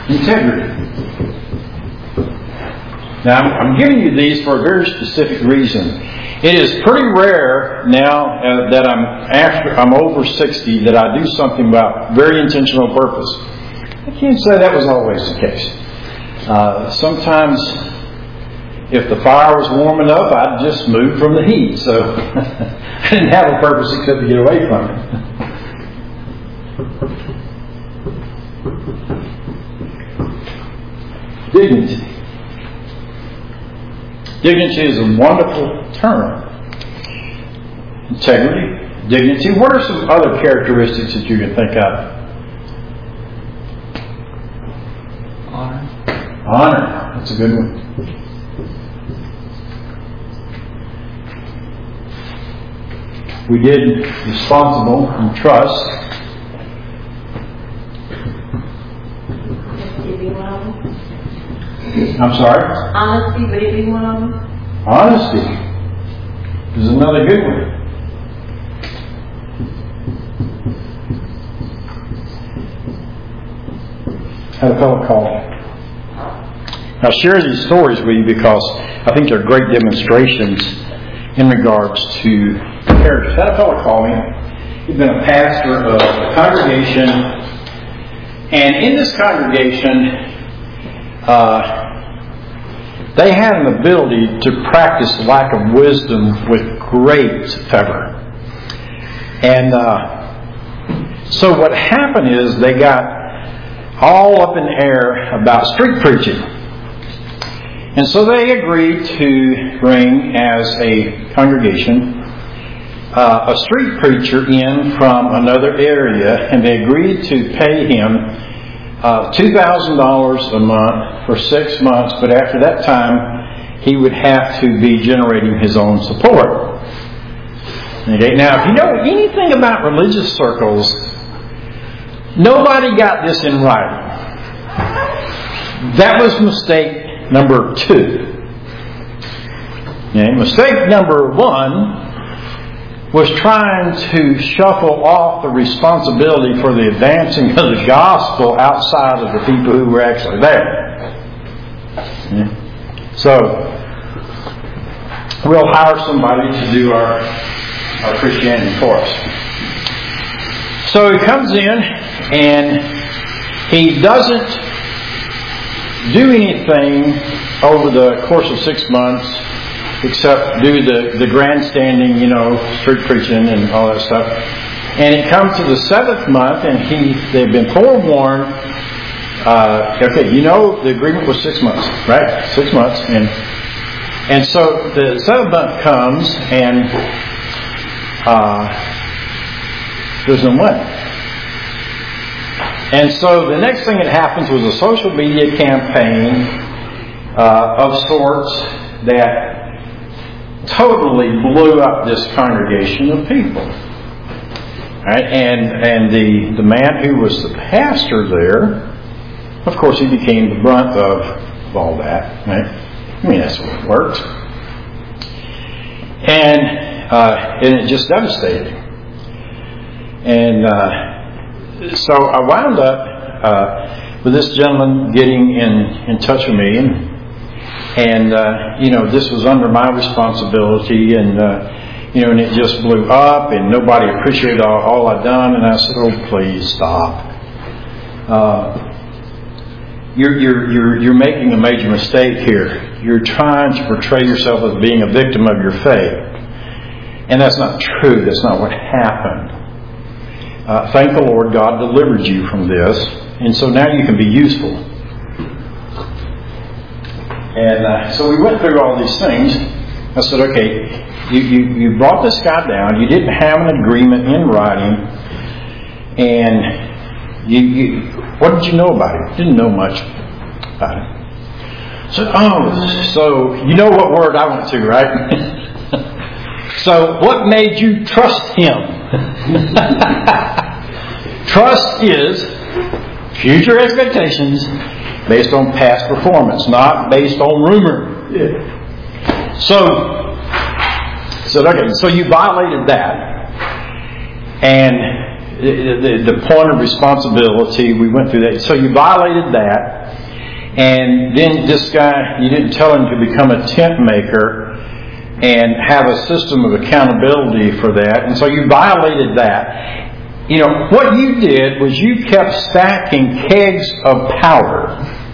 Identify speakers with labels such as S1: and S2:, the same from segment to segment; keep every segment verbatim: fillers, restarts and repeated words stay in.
S1: integrity. Now, I'm giving you these for a very specific reason. It is pretty rare now uh, that I'm after I'm over sixty that I do something about very intentional purpose. I can't say that was always the case. Uh, sometimes, if the fire was warm enough, I'd just move from the heat. So I didn't have a purpose except to get away from it. Dignity. Dignity is a wonderful term. Integrity, dignity. What are some other characteristics that you can think of?
S2: Honor.
S1: Honor. That's a good one. We did responsible and trust. I'm sorry?
S3: Honesty, would it be one of them?
S1: Honesty is another good one. Had a fellow call. I'll share these stories with you because I think they're great demonstrations in regards to character. Had a fellow call me. He'd been a pastor of a congregation, and in this congregation, uh, they had an ability to practice lack of wisdom with great fervor. And uh, so what happened is they got all up in the air about street preaching. And so they agreed to bring, as a congregation, uh, a street preacher in from another area, and they agreed to pay him Uh, two thousand dollars a month for six months, but after that time, he would have to be generating his own support. Okay, now, if you know anything about religious circles, nobody got this in writing. That was mistake number two. Okay, mistake number one was trying to shuffle off the responsibility for the advancing of the gospel outside of the people who were actually there. Yeah. So, we'll hire somebody to do our, our Christianity for us. So he comes in and he doesn't do anything over the course of six months except do the, the grandstanding, you know, street preaching and all that stuff. And it comes to the seventh month, and he they've been forewarned. Uh, okay, you know the agreement was six months, right? Six months, and and so the seventh month comes, and uh, there's no money. And so the next thing that happens was a social media campaign uh, of sorts that totally blew up this congregation of people. Right? And and the, the man who was the pastor there, of course, he became the brunt of, of all that. Right? I mean, that's what it works. And, uh, and it just devastated him. And uh, so I wound up uh, with this gentleman getting in, in touch with me, and And, uh, you know, this was under my responsibility, and, uh, you know, and it just blew up, and nobody appreciated all, all I'd done. And I said, oh, please stop. Uh, you're, you're, you're, you're making a major mistake here. You're trying to portray yourself as being a victim of your faith. And that's not true. That's not what happened. Uh, thank the Lord, God delivered you from this. And so now you can be useful. And uh, so we went through all these things. I said, okay, you, you, you brought this guy down. You didn't have an agreement in writing. And you, you what did you know about it? Didn't know much about it. So, oh, so you know what word I went to, right? So what made you trust him? Trust is future expectations based on past performance, not based on rumor. Yeah. So, so okay, so you violated that. And the, the, the point of responsibility, we went through that. So you violated that. And then this guy, you didn't tell him to become a tent maker and have a system of accountability for that. And so you violated that. You know, what you did was you kept stacking kegs of powder.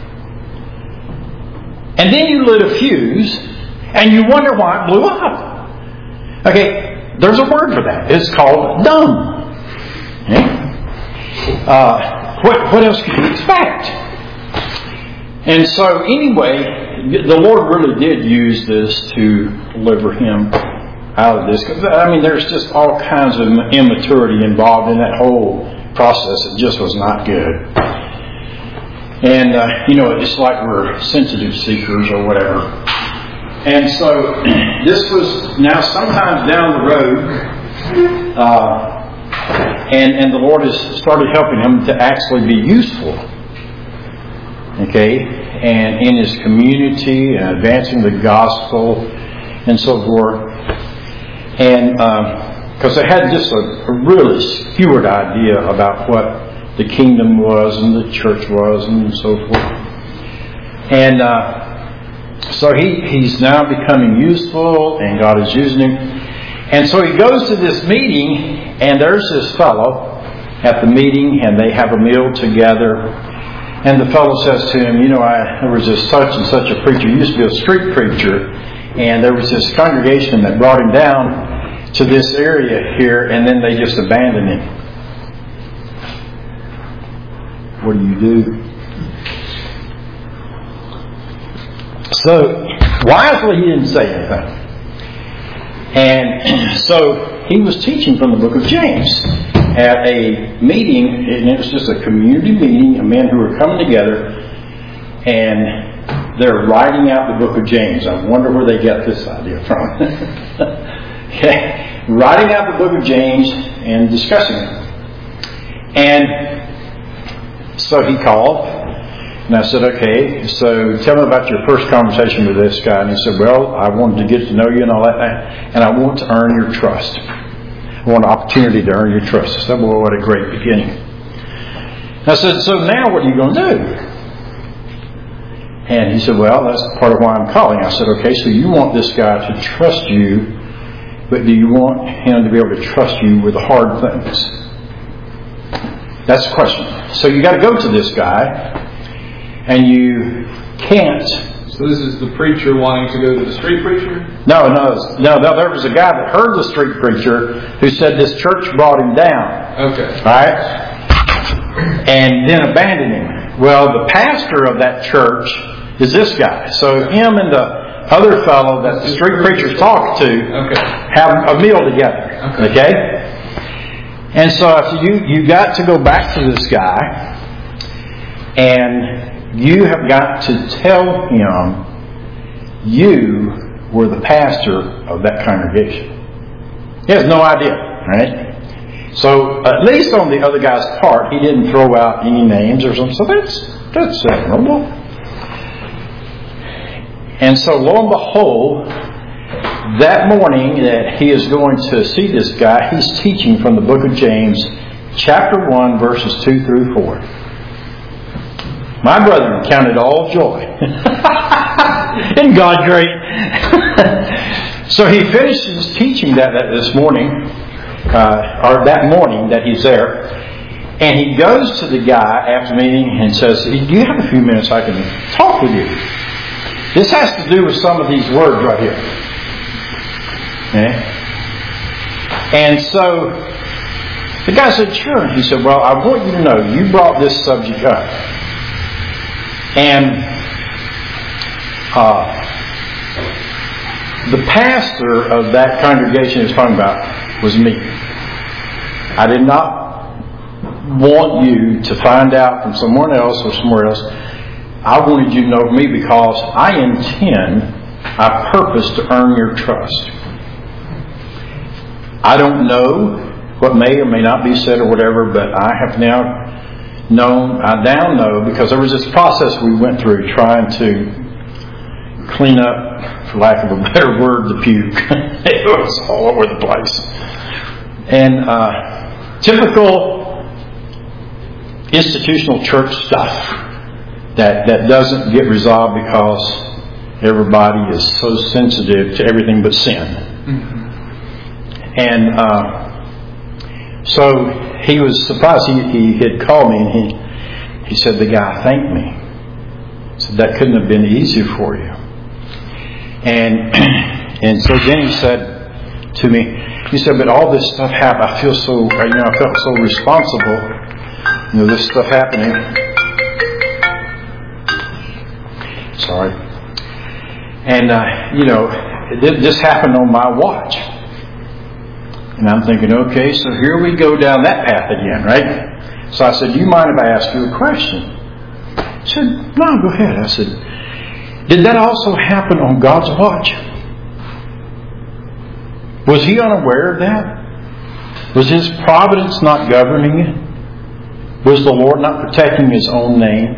S1: And then you lit a fuse and you wonder why it blew up. Okay, there's a word for that. It's called dumb. Okay? Uh, what, what else could you expect? And so anyway, the Lord really did use this to deliver him out of this. I mean, there's just all kinds of immaturity involved in that whole process. It just was not good. And, uh, you know, it's like we're sensitive seekers or whatever. And so this was now sometimes down the road, uh, and, and the Lord has started helping him to actually be useful. Okay? And in his community and advancing the gospel and so forth. And because um, they had just a, a really skewed idea about what the kingdom was and the church was and so forth. And uh, so he, he's now becoming useful and God is using him. And so he goes to this meeting and there's this fellow at the meeting and they have a meal together. And the fellow says to him, you know, I, there was this such and such a preacher. He used to be a street preacher. And there was this congregation that brought him down to this area here. And then they just abandoned him. What do you do? So, wisely he didn't say anything. And so he was teaching from the book of James at a meeting, and it was just a community meeting of men who were coming together, and they're writing out the book of James. I wonder where they got this idea from. Okay. Writing out the book of James and discussing it. And so he called, and I said, okay, so tell me about your first conversation with this guy. And he said, well, I wanted to get to know you and all that, and I want to earn your trust. I want an opportunity to earn your trust. I said, well, what a great beginning. I said, so now what are you going to do? And he said, well, that's part of why I'm calling. I said, okay, so you want this guy to trust you, but do you want him to be able to trust you with the hard things? That's the question. So you got to go to this guy, and you can't.
S2: So this is the preacher wanting to go to the street preacher?
S1: No, no, no, no. There was a guy that heard the street preacher who said this church brought him down.
S2: Okay.
S1: Right? And then abandoned him. Well, the pastor of that church is this guy. So him and the other fellow that the street preacher's talking to
S2: okay.
S1: have a meal together.
S2: Okay.
S1: Okay? And so you, you got to go back to this guy and you have got to tell him you were the pastor of that congregation. He has no idea, right? So at least on the other guy's part, he didn't throw out any names or something. So that's that's admirable. And so lo and behold, that morning that he is going to see this guy, he's teaching from the book of James, chapter one, verses two through four. My brethren, count it all joy. Isn't God great? So he finishes teaching that, that this morning, uh, or that morning that he's there, and he goes to the guy after the meeting and says, do you have a few minutes I can talk with you? This has to do with some of these words right here. Okay? And so the guy said, sure. He said, well, I want you to know, you brought this subject up. And uh, the pastor of that congregation he was talking about was me. I did not want you to find out from someone else or somewhere else. I wanted you to know me because I intend, I purpose to earn your trust. I don't know what may or may not be said or whatever, but I have now known, I now know, because there was this process we went through trying to clean up, for lack of a better word, the puke. It was all over the place. And uh, typical institutional church stuff. that, that doesn't get resolved because everybody is so sensitive to everything but sin. Mm-hmm. And uh, so he was surprised. He, he had called me and he, he said, the guy thanked me. He said, that couldn't have been easy for you. And and so then he said to me, he said, but all this stuff happened. I feel so, you know, I felt so responsible. You know, this stuff happening. Sorry. And, uh, you know, this happened on my watch. And I'm thinking, okay, so here we go down that path again, right? So I said, do you mind if I ask you a question? He said, no, go ahead. I said, did that also happen on God's watch? Was He unaware of that? Was His providence not governing it? Was the Lord not protecting His own name?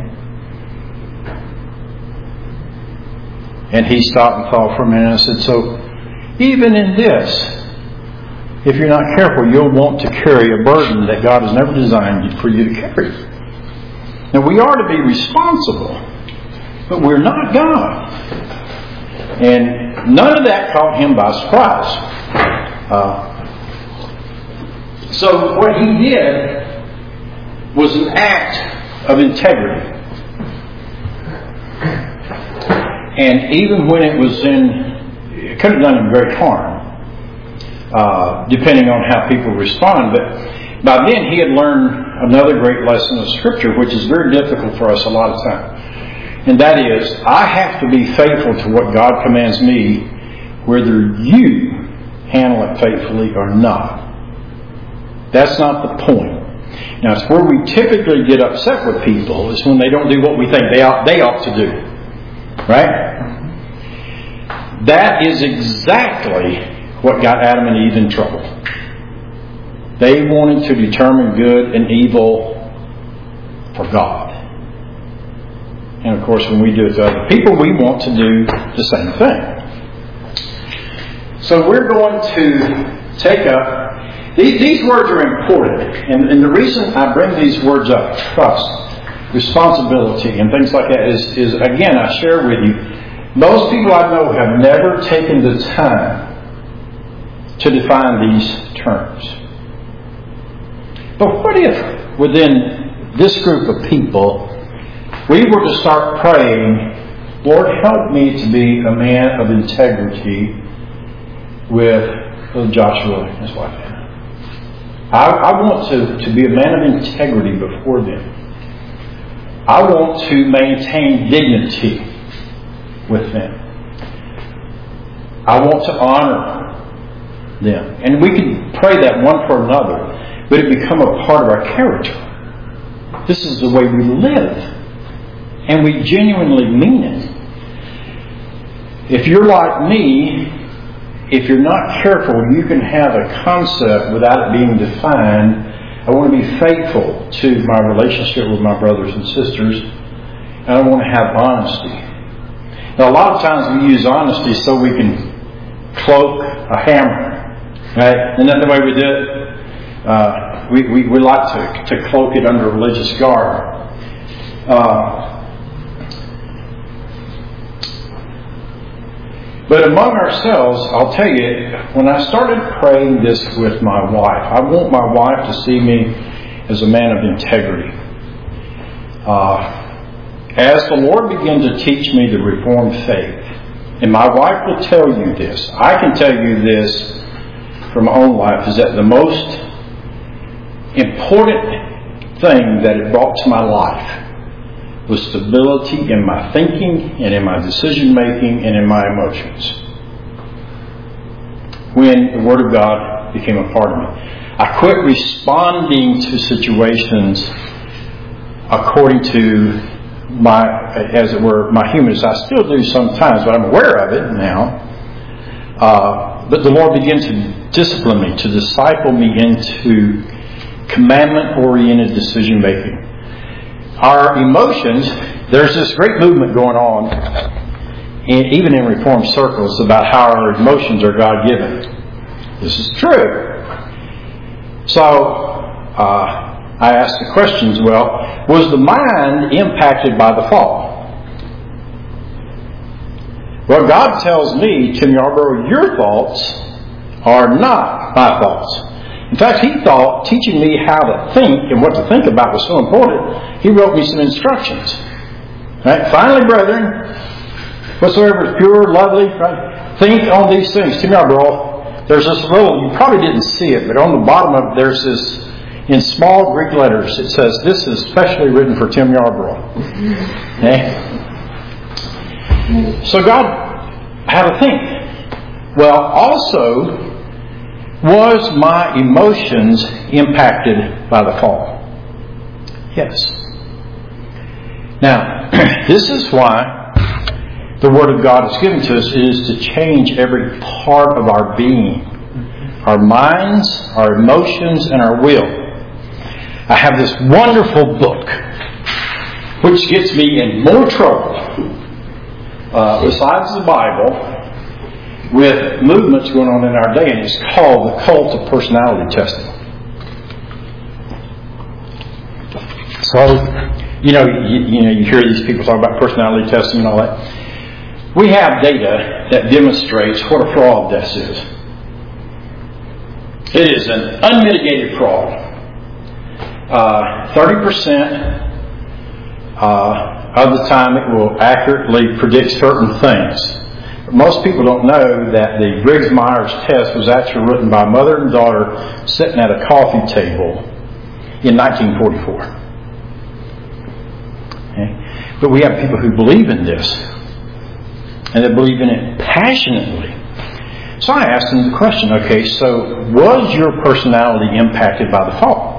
S1: And he stopped and thought for a minute and said, so even in this, if you're not careful, you'll want to carry a burden that God has never designed for you to carry. Now, we are to be responsible, but we're not God. And none of that caught him by surprise. Uh, so what he did was an act of integrity. And even when it was in, it could have done him great harm, uh, depending on how people respond. But by then he had learned another great lesson of Scripture, which is very difficult for us a lot of times. And that is, I have to be faithful to what God commands me, whether you handle it faithfully or not. That's not the point. Now, it's where we typically get upset with people is when they don't do what we think they ought, they ought to do. Right? That is exactly what got Adam and Eve in trouble. They wanted to determine good and evil for God. And of course, when we do it to other people, we want to do the same thing. So we're going to take up, these, these words are important. And, and the reason I bring these words up, trust, responsibility, and things like that, is, is again, I share with you, most people I know have never taken the time to define these terms. But what if within this group of people we were to start praying, Lord, help me to be a man of integrity with Joshua and his wife Anna. I, I want to, to be a man of integrity before them. I want to maintain dignity with them. I want to honor them. And we can pray that one for another, but it become a part of our character. This is the way we live. And we genuinely mean it. If you're like me, if you're not careful, you can have a concept without it being defined. I want to be faithful to my relationship with my brothers and sisters, and I want to have honesty. Now, a lot of times we use honesty so we can cloak a hammer, right? Isn't that the way we do it? Uh, we, we, we like to, to cloak it under religious garb. Uh, But among ourselves, I'll tell you, when I started praying this with my wife, I want my wife to see me as a man of integrity. Uh, as the Lord began to teach me the Reformed faith, and my wife will tell you this, I can tell you this from my own life, is that the most important thing that it brought to my life was stability in my thinking and in my decision making and in my emotions. When the Word of God became a part of me, I quit responding to situations according to my, as it were, my humanness. I still do sometimes, but I'm aware of it now. Uh, but the Lord began to discipline me, to disciple me into commandment-oriented decision making. Our emotions, there's this great movement going on, in, even in Reformed circles, about how our emotions are God-given. This is true. So, uh, I asked the questions, well, was the mind impacted by the fall? Well, God tells me, Tim Yarbrough, your thoughts are not my thoughts. In fact, He thought teaching me how to think and what to think about was so important, He wrote me some instructions. Right? Finally, brethren, whatsoever is pure, lovely, right? Think on these things. Tim Yarbrough, there's this little, you probably didn't see it, but on the bottom of it, there's this, in small Greek letters, it says, this is specially written for Tim Yarbrough. Okay? So God had to think. Well, also, was my emotions impacted by the fall? Yes. Now, this is why the Word of God is given to us, is to change every part of our being. Our minds, our emotions, and our will. I have this wonderful book which gets me in more trouble uh, besides the Bible with movements going on in our day, and it's called The Cult of Personality Testing. So, you know, you, you know, you hear these people talk about personality testing and all that. We have data that demonstrates what a fraud this is. It is an unmitigated fraud. Uh, thirty percent uh, of the time it will accurately predict certain things. But most people don't know that the Briggs-Myers test was actually written by a mother and daughter sitting at a coffee table in nineteen forty-four. Okay? But we have people who believe in this, and they believe in it passionately. So I asked them the question, okay, so was your personality impacted by the fall?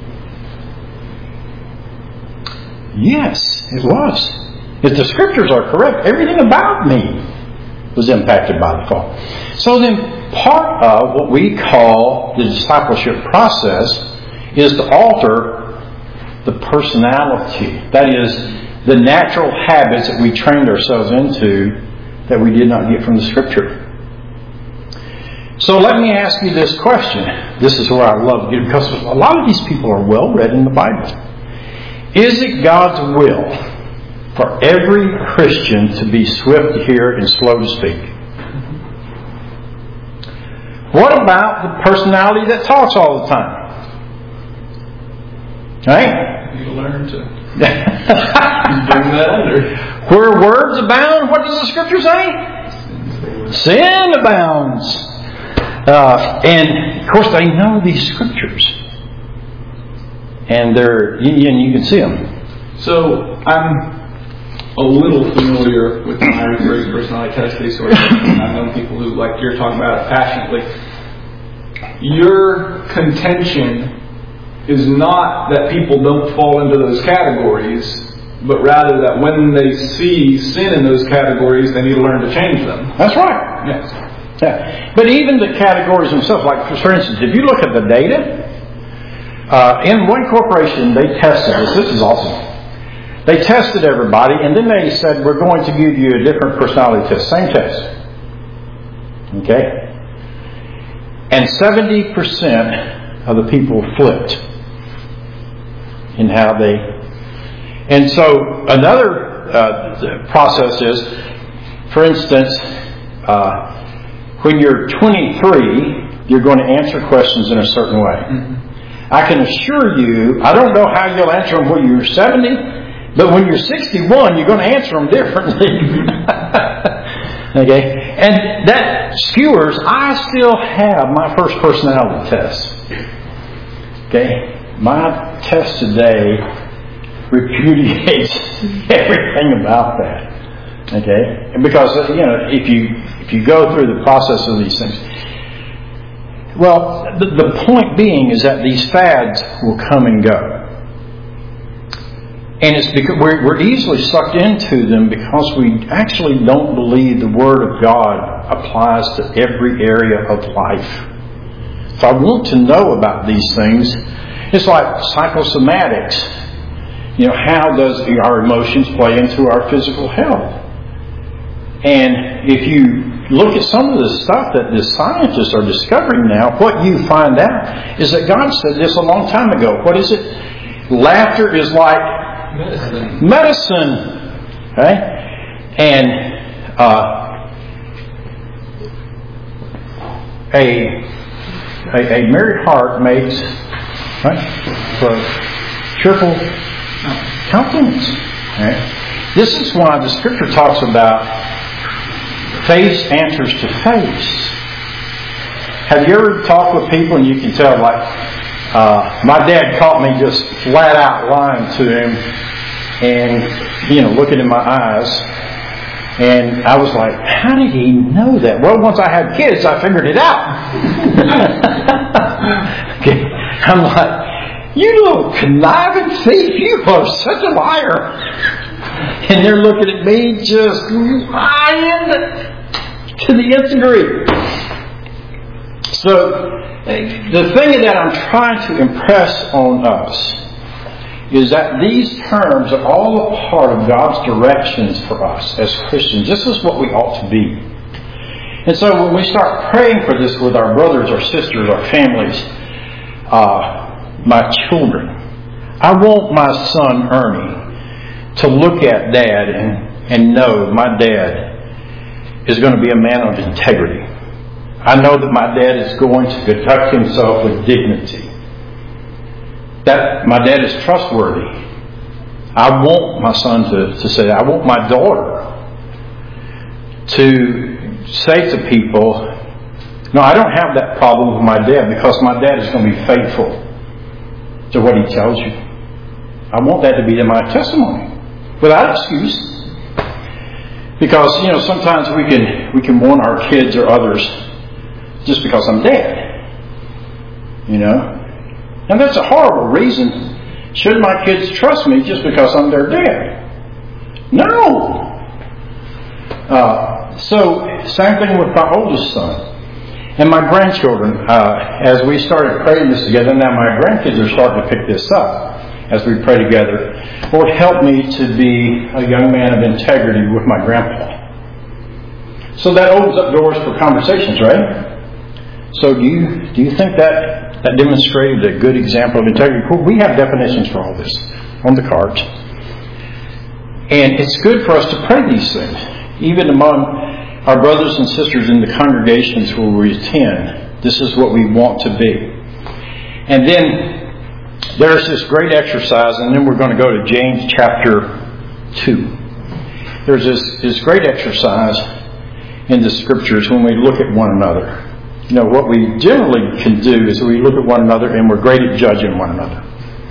S1: Yes, it was. If the Scriptures are correct, everything about me was impacted by the fall. So then part of what we call the discipleship process is to alter the personality. That is, the natural habits that we trained ourselves into that we did not get from the Scripture. So let me ask you this question. This is where I love it, because a lot of these people are well read in the Bible. Is it God's will for every Christian to be swift to hear and slow to speak? What about the personality that talks all the time? Right?
S2: You learn to bring that under.
S1: Where words abound, what does the Scripture say? Sin abounds. Uh, and, of course, they know these Scriptures. And they're, and you can see them.
S2: So, I'm a little familiar with the Myers-Briggs personality test, these sorts of things. I've known people who, like you're talking about it passionately. Your contention is not that people don't fall into those categories, but rather that when they see sin in those categories, they need to learn to change them.
S1: That's right.
S2: Yes.
S1: Yeah. But even the categories themselves, like for instance, if you look at the data, uh, in one corporation they tested this. This is awesome. They tested everybody, and then they said, we're going to give you a different personality test. Same test. Okay? And seventy percent of the people flipped in how they... And so another uh, process is, for instance, uh, when you're twenty-three, you're going to answer questions in a certain way. Mm-hmm. I can assure you, I don't know how you'll answer them when you're seventy, but when you're sixty-one, you're going to answer them differently. Okay? And that skewers, I still have my first personality test. Okay? My test today repudiates everything about that. Okay? And because, you know, if you if you go through the process of these things, well, the, the point being is that these fads will come and go. And it's because we're, we're easily sucked into them because we actually don't believe the Word of God applies to every area of life. If I want to know about these things, it's like psychosomatics. You know, how does our emotions play into our physical health? And if you look at some of the stuff that the scientists are discovering now, what you find out is that God said this a long time ago. What is it? Laughter is like
S2: Medicine.
S1: medicine. Okay? And uh, a, a a merry heart makes right for cheerful countenance. Okay? This is why the Scripture talks about face answers to face. Have you ever talked with people and you can tell, like, uh, my dad caught me just flat out lying to him and, you know, looking in my eyes. And I was like, how did he know that? Well, once I had kids, I figured it out. Okay. I'm like, you little conniving thief, you are such a liar. And they're looking at me just lying to the nth degree. So, the thing that I'm trying to impress on us is that these terms are all a part of God's directions for us as Christians. This is what we ought to be. And so when we start praying for this with our brothers, our sisters, our families, uh, my children, I want my son Ernie to look at Dad and, and know my dad is going to be a man of integrity. I know that my dad is going to conduct himself with dignity. That my dad is trustworthy. I want my son to, to say that. I want my daughter to say to people, no, I don't have that problem with my dad because my dad is going to be faithful to what he tells you. I want that to be my testimony without excuse. Because, you know, sometimes we can we can warn our kids or others just because I'm dead. You know? And that's a horrible reason. Should my kids trust me just because I'm their dad? No! Uh, so, same thing with my oldest son. And my grandchildren, uh, as we started praying this together, now my grandkids are starting to pick this up as we pray together. Lord, help me to be a young man of integrity with my grandpa. So that opens up doors for conversations, right? So do you do you think that that demonstrated a good example of integrity? Well, we have definitions for all this on the cards. And it's good for us to pray these things. Even among our brothers and sisters in the congregations where we attend, this is what we want to be. And then there's this great exercise, and then we're going to go to James chapter two. There's this, this great exercise in the Scriptures when we look at one another. You know, what we generally can do is we look at one another and we're great at judging one another.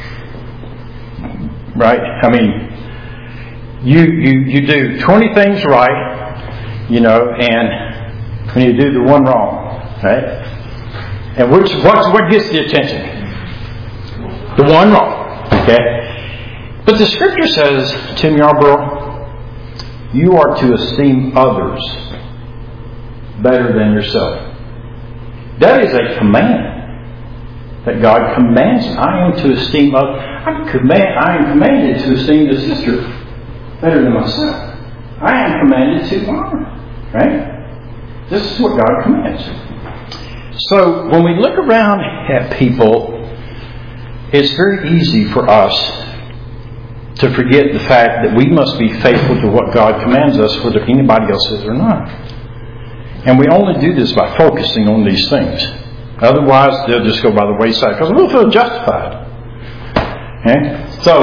S1: Right? I mean, you you, you do twenty things right, you know, and when you do the one wrong, right? And which what, what gets the attention? The one wrong. Okay? But the Scripture says, Tim Yarborough, you are to esteem others better than yourself. That is a command that God commands. I am to esteem others. I'm command, I am commanded to esteem the sister better than myself. I am commanded to honor. Right? This is what God commands. So when we look around at people, it's very easy for us to forget the fact that we must be faithful to what God commands us, whether anybody else is or not. And we only do this by focusing on these things. Otherwise, they'll just go by the wayside because we'll feel justified. Okay? So,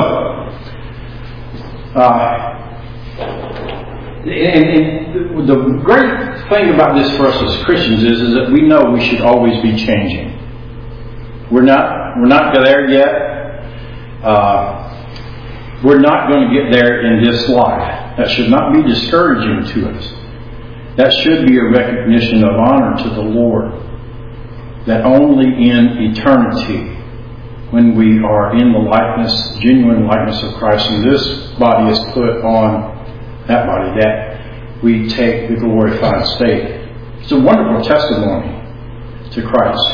S1: uh, and, and the great thing about this for us as Christians is, is that we know we should always be changing. We're not, we're not there yet. Uh, we're not going to get there in this life. That should not be discouraging to us. That should be a recognition of honor to the Lord. That only in eternity, when we are in the likeness, genuine likeness of Christ, and this body is put on that body, that we take the glorified state. It's a wonderful testimony to Christ.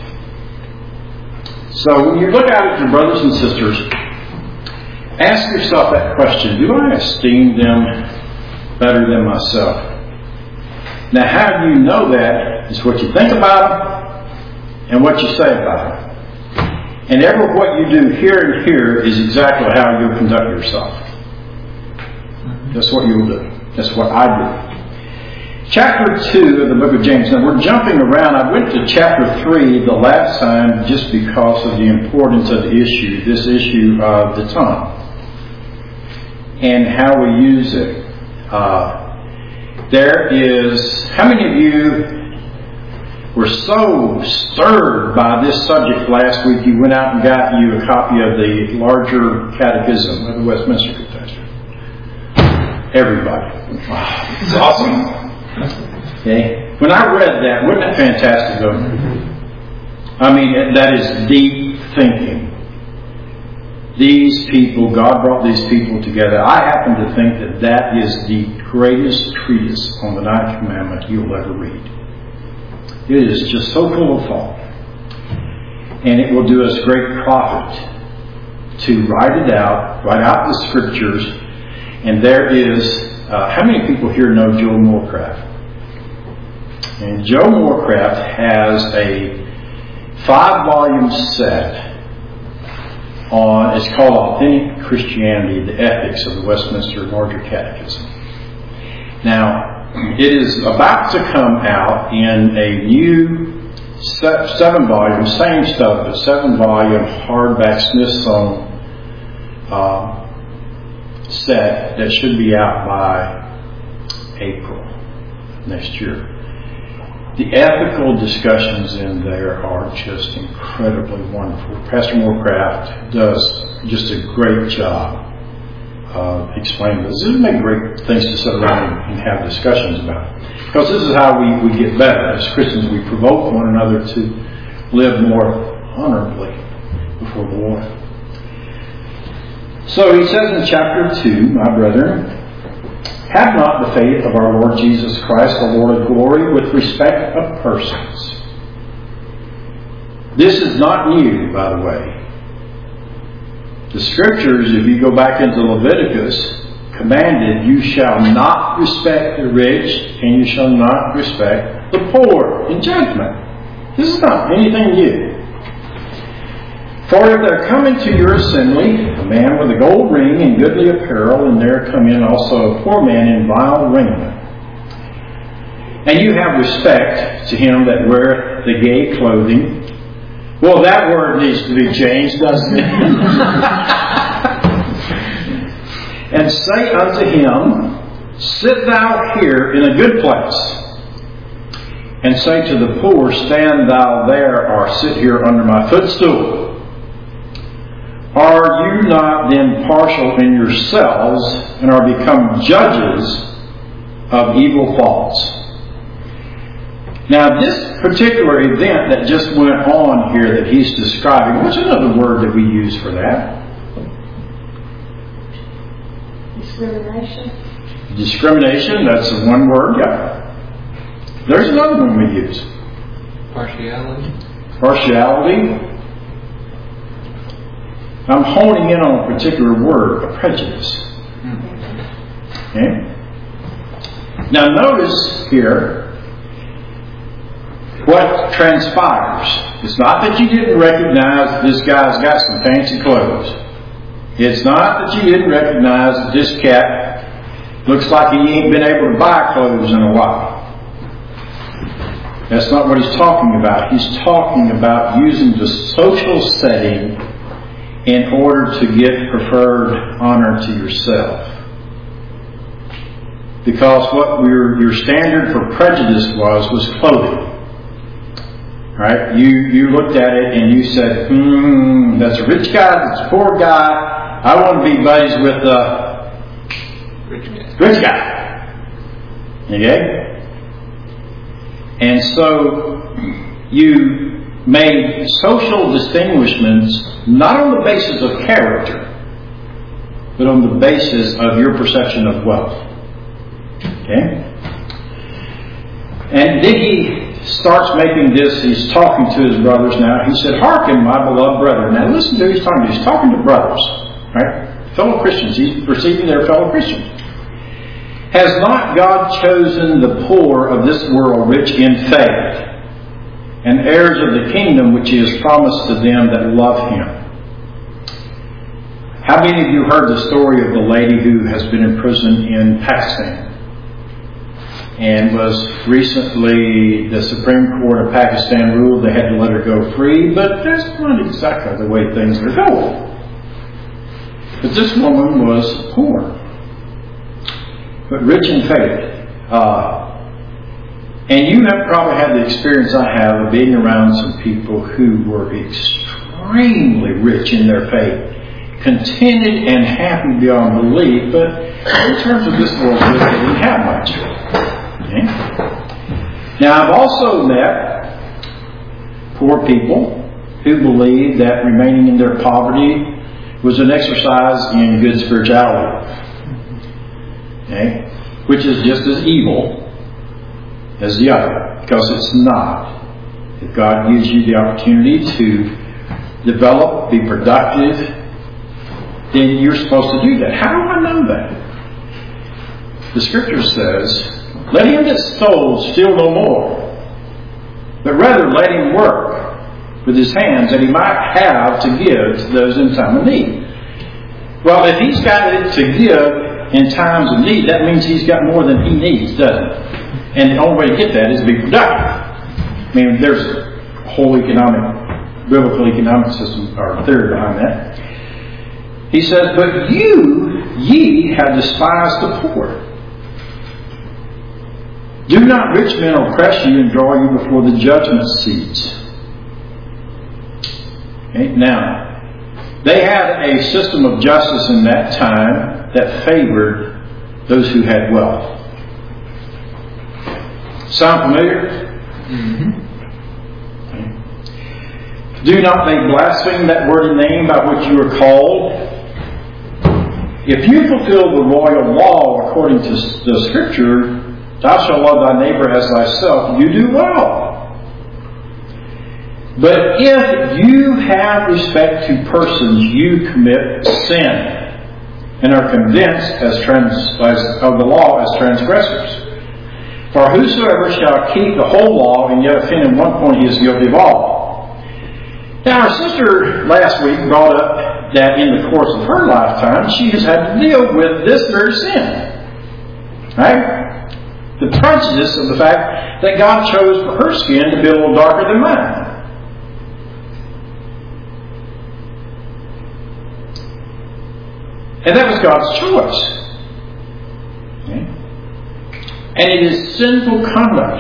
S1: So when you look out at your brothers and sisters, ask yourself that question: do I esteem them better than myself? Now, how do you know that? It's what you think about them and what you say about them. And ever what you do here and here is exactly how you'll conduct yourself. That's what you'll do. That's what I do. Chapter two of the book of James. Now we're jumping around. I went to chapter three the last time just because of the importance of the issue, this issue of the tongue and how we use it. Uh, there is, how many of you were so stirred by this subject last week you went out and got you a copy of the larger catechism of the Westminster Confession? Everybody. Wow, it's awesome. Okay. When I read that, wasn't that fantastic though? I mean, that is deep thinking. These people, God brought these people together. I happen to think that that is the greatest treatise on the Ninth Commandment you'll ever read. It is just so full of thought. And it will do us great profit to write it out, write out the scriptures. And there is, uh, how many people here know Joe Morecraft? And Joe Morecraft has a five-volume set on, it's called Authentic Christianity, the Ethics of the Westminster Larger Catechism. Now, it is about to come out in a new seven volume, same stuff, but seven volume hardback Smithsonian uh, set that should be out by April next year. The ethical discussions in there are just incredibly wonderful. Pastor Morecraft does just a great job of explaining this. This would make great things to sit around and have discussions about. Because this is how we, we get better. As Christians, we provoke one another to live more honorably before the Lord. So he says in chapter two, my brethren, have not the faith of our Lord Jesus Christ, the Lord of glory, with respect of persons. This is not new, by the way. The Scriptures, if you go back into Leviticus, commanded, you shall not respect the rich, and you shall not respect the poor in judgment. This is not anything new. For if there come into your assembly a man with a gold ring and goodly apparel, and there come in also a poor man in vile raiment, and you have respect to him that weareth the gay clothing, well, that word needs to be changed, doesn't it? And say unto him, sit thou here in a good place. And say to the poor, stand thou there, or sit here under my footstool. Are you not then partial in yourselves, and are become judges of evil thoughts? Now, this particular event that just went on here that he's describing, what's another word that we use for that?
S3: Discrimination.
S1: Discrimination, that's the one word, yeah. There's another one we use.
S2: Partiality.
S1: Partiality. I'm honing in on a particular word, a prejudice. Okay? Now notice here what transpires. It's not that you didn't recognize this guy's got some fancy clothes. It's not that you didn't recognize that this cat looks like he ain't been able to buy clothes in a while. That's not what he's talking about. He's talking about using the social setting in order to get preferred honor to yourself. Because what your, your standard for prejudice was, was clothing. Right? You, you looked at it and you said, hmm, that's a rich guy, that's a poor guy. I want to be buddies with the
S2: Rich guy.
S1: rich guy. Okay? And so you made social distinguishments not on the basis of character, but on the basis of your perception of wealth. Okay? And then he starts making this, he's talking to his brothers now. He said, hearken, my beloved brethren. Now listen to who he's talking to. He's talking to brothers, right? Fellow Christians. He's perceiving their fellow Christians. Has not God chosen the poor of this world rich in faith and heirs of the kingdom which He has promised to them that love Him. How many of you heard the story of the lady who has been imprisoned in Pakistan and was recently, the Supreme Court of Pakistan ruled they had to let her go free, but that's not exactly the way things are going. But this woman was poor, but rich in faith. Uh, and you have probably had the experience I have of being around some people who were extremely rich in their faith, contented and happy beyond belief, but in terms of this world, they didn't have much. Okay? Now, I've also met poor people who believed that remaining in their poverty was an exercise in good spirituality. Okay? Which is just as evil as the other, because it's not. If God gives you the opportunity to develop, be productive, then you're supposed to do that. How do I know that? The Scripture says, let him that stole steal no more, but rather let him work with his hands that he might have to give to those in time of need. Well, if he's got it to give in times of need, that means he's got more than he needs, doesn't it? And the only way to get that is to be productive. I mean, there's a whole economic, biblical economic system or theory behind that. He says, but you, ye have despised the poor. Do not rich men oppress you and draw you before the judgment seats. Okay, now, they had a system of justice in that time that favored those who had wealth. Sound familiar? Mm-hmm. Okay. Do not they blaspheme that worthy name by which you are called? If you fulfill the royal law according to the Scripture, thou shalt love thy neighbor as thyself, you do well. But if you have respect to persons, you commit sin, and are convinced as trans, as, of the law as transgressors. For whosoever shall keep the whole law and yet offend in one point, he is guilty of all. Now, our sister last week brought up that in the course of her lifetime, she has had to deal with this very sin. Right? The prejudice of the fact that God chose for her skin to be a little darker than mine. And that was God's choice. Okay? And it is sinful conduct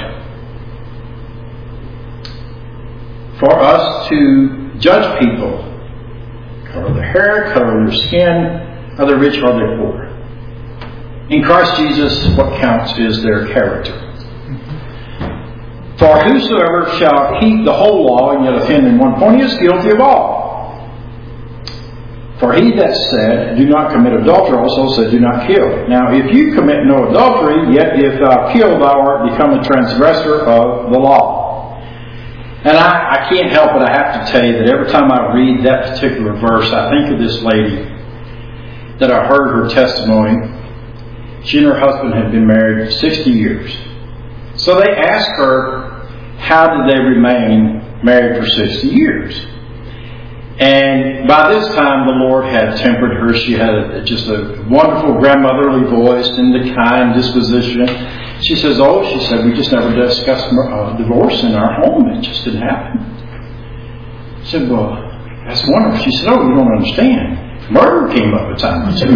S1: for us to judge people. Color of their hair, color of their skin, are they rich or are they poor? In Christ Jesus, what counts is their character. For whosoever shall keep the whole law and yet offend in one point, he is guilty of all. For he that said, do not commit adultery, also said, do not kill. Now, if you commit no adultery, yet if thou kill, thou art become a transgressor of the law. And I, I can't help it, I have to tell you that every time I read that particular verse, I think of this lady that I heard her testimony. She and her husband had been married for sixty years. So they asked her, how did they remain married for sixty years? And by this time, the Lord had tempered her. She had a, just a wonderful grandmotherly voice and the kind disposition. She says, oh, she said, we just never discussed uh, divorce in our home. It just didn't happen. I said, well, that's wonderful. She said, oh, you don't understand. Murder came up a time or two.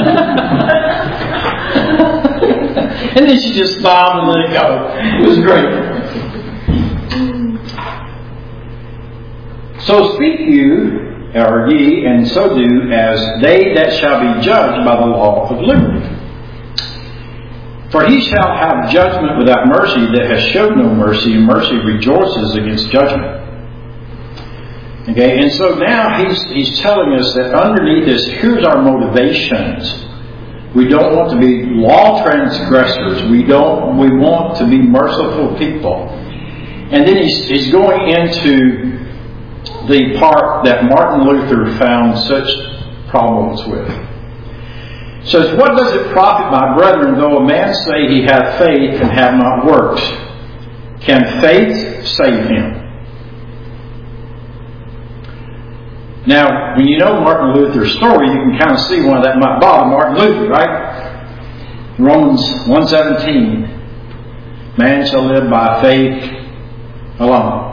S1: And then she just smiled and let it go. It was great. So speak you, or ye, and so do, as they that shall be judged by the law of liberty. For he shall have judgment without mercy that has showed no mercy, and mercy rejoices against judgment. Okay, and so now he's he's telling us that underneath this, here's our motivations. We don't want to be law transgressors. We don't. We want to be merciful people. And then he's he's going into the part that Martin Luther found such problems with. It says, what does it profit, my brethren, though a man say he hath faith and have not works? Can faith save him? Now, when you know Martin Luther's story, you can kind of see why that might bother Martin Luther, right? Romans one seventeen. Man shall live by faith alone.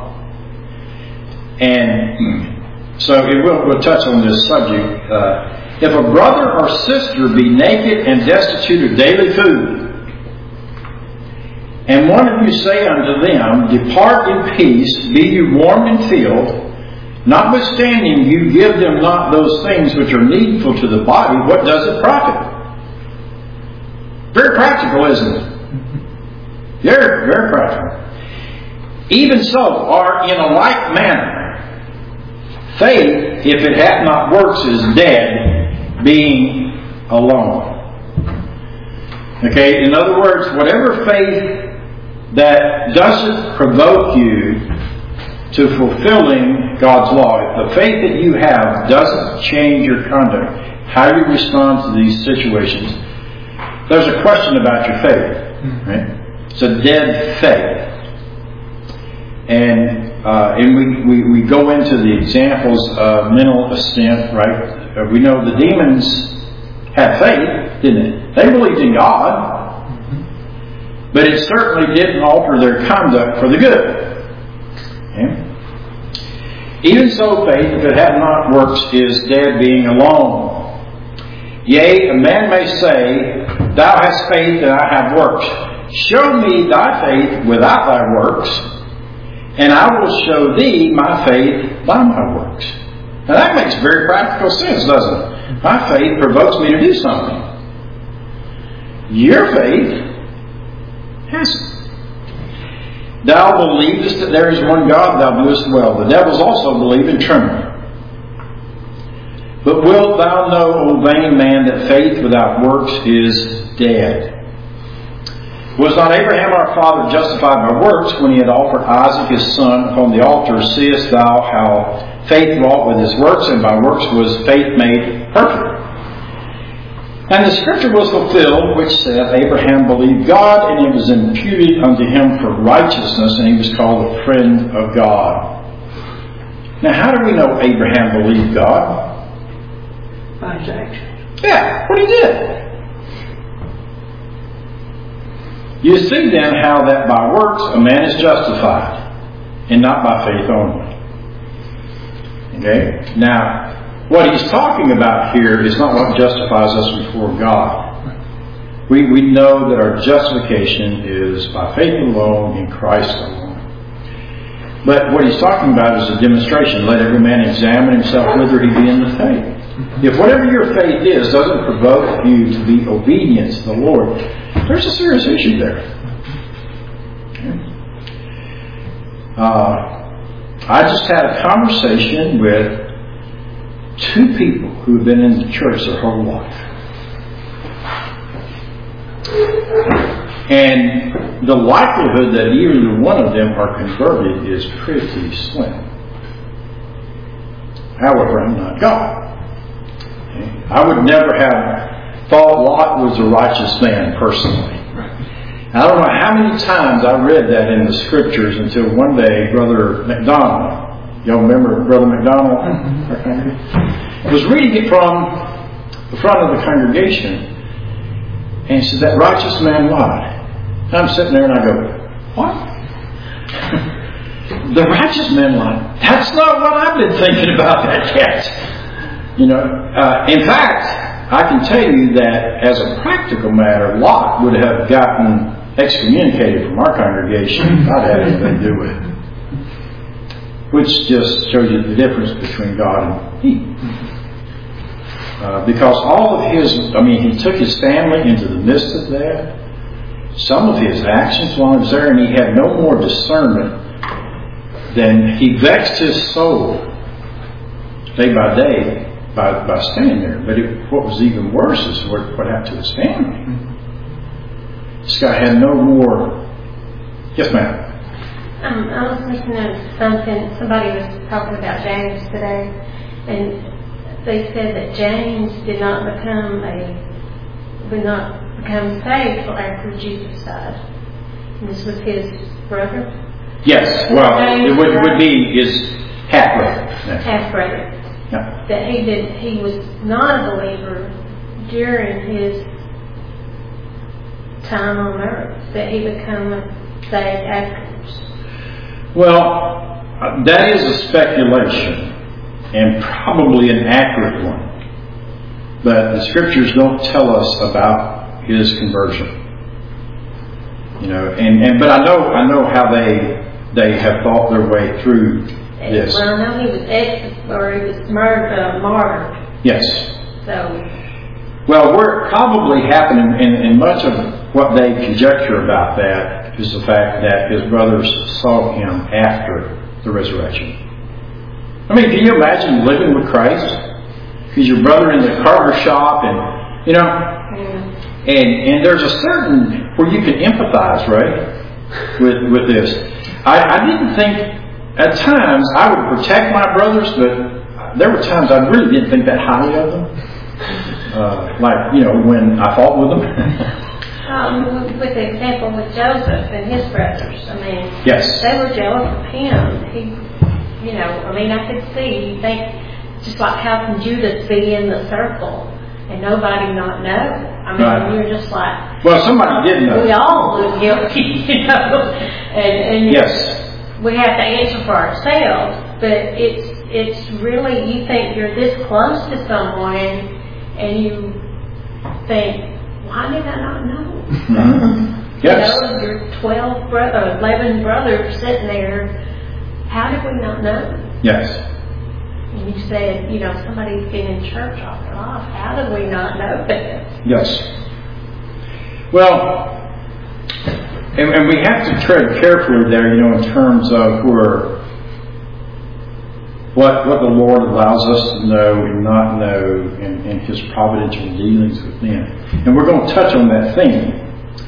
S1: And so it will, we'll touch on this subject. Uh, if a brother or sister be naked and destitute of daily food, and one of you say unto them, depart in peace, be you warmed and filled, notwithstanding you give them not those things which are needful to the body, what does it profit? Very practical, isn't it? Very, very practical. Even so, are in a like manner, faith, if it hath not works, is dead, being alone. Okay, in other words, whatever faith that doesn't provoke you to fulfilling God's law, if the faith that you have doesn't change your conduct, how you respond to these situations, there's a question about your faith. Right? It's a dead faith. And uh, and we, we, we go into the examples of mental assent, right? Uh, we know the demons had faith, didn't they? They believed in God, but it certainly didn't alter their conduct for the good. Okay? Even so, faith, if it hath not works, is dead, being alone. Yea, a man may say, thou hast faith and I have works. Show me thy faith without thy works, and I will show thee my faith by my works. Now that makes very practical sense, doesn't it? My faith provokes me to do something. Your faith hasn't. Thou believest that there is one God, thou doest well. The devils also believe and tremble. But wilt thou know, O vain man, that faith without works is dead? Was not Abraham our father justified by works when he had offered Isaac his son upon the altar? Seest thou how faith wrought with his works, and by works was faith made perfect? And the scripture was fulfilled, which saith, Abraham believed God, and it was imputed unto him for righteousness, and he was called a friend of God. Now, how do we know Abraham believed God?
S3: By his actions.
S1: Yeah, what he did. You see then how that by works a man is justified, and not by faith only. Okay? Now, what he's talking about here is not what justifies us before God. We, we know that our justification is by faith alone, in Christ alone. But what he's talking about is a demonstration. Let every man examine himself whether he be in the faith. If whatever your faith is doesn't provoke you to be obedient to the Lord, there's a serious issue there. Uh, I just had a conversation with two people who have been in the church their whole life. And the likelihood that either one of them are converted is pretty slim. However, I'm not God. I would never have thought Lot was a righteous man personally. I don't know how many times I read that in the scriptures until one day Brother McDonald, y'all remember Brother McDonald, was reading it from the front of the congregation, and he said, that righteous man lied. And I'm sitting there and I go, what? The righteous man lied? That's not what I've been thinking about that yet. You know, uh, in fact, I can tell you that as a practical matter, Lot would have gotten excommunicated from our congregation if I'd had anything to do with it. Which just shows you the difference between God and he. Uh, because all of his, I mean, he took his family into the midst of that. Some of his actions while he was there, and he had no more discernment than he vexed his soul day by day. By, by staying there. But it, what was even worse is what, what happened to his family. Mm-hmm. This guy had no more... Yes, ma'am?
S4: Um, I was listening to something, somebody was talking about James today, and they said that James did not become a, would not become saved until after Jesus died. And this was his brother?
S1: Yes, well, it would, would be his half-brother.
S4: Half-brother.
S1: Yeah.
S4: that he did he was not a believer during his time on earth, that he became saved afterwards.
S1: Well, uh, that is a speculation, and probably an accurate one. But the scriptures don't tell us about his conversion. You know, and, and but I know I know how they they have thought their way through this.
S4: Well, I know he was ex or he was murdered, uh, martyred.
S1: Yes.
S4: So.
S1: Well, where it probably happened, and, and much of what they conjecture about that is the fact that his brothers saw him after the resurrection. I mean, can you imagine living with Christ? He's your brother in the carver shop, and you know,
S4: Yeah.
S1: and and there's a certain where you can empathize, right, with with this. I, I didn't think at times I would protect my brothers, but there were times I really didn't think that highly of them. Uh, like you know when I fought with them.
S4: Um, with, with the example with Joseph and his brothers, I mean,
S1: Yes.
S4: they were jealous of him. He, you know, I mean, I could see. You think, just like how can Judas be in the circle and nobody not know? I mean,
S1: Right.
S4: you're just like,
S1: Well, somebody did know.
S4: we all look guilty, you know, and and
S1: Yes.
S4: we have to answer for ourselves. But it's it's really, you think you're this close to someone, and you think, why did I not know?
S1: Mm-hmm. Yes.
S4: You know, your twelve brother, eleven brothers sitting there. How did we not know?
S1: Yes.
S4: And you said, you know, somebody's been in church all their life. How did we not know this?
S1: Yes. Well, and, and we have to tread carefully there, you know, in terms of where what what the Lord allows us to know and not know in, in His providential dealings with men. And we're going to touch on that theme.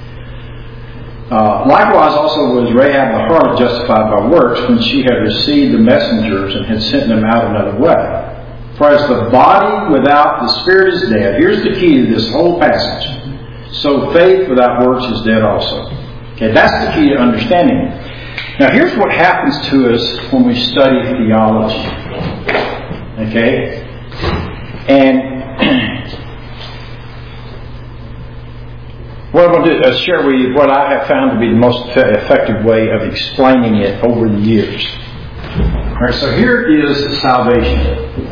S1: Uh, likewise also was Rahab the harlot justified by works when she had received the messengers and had sent them out another way. For as the body without the spirit is dead, here's the key to this whole passage. So faith without works is dead also. Okay, that's the key to understanding it. Now here's what happens to us when we study theology. Okay? And what I'm going to do is share with you what I have found to be the most effective way of explaining it over the years. All right, so here is salvation.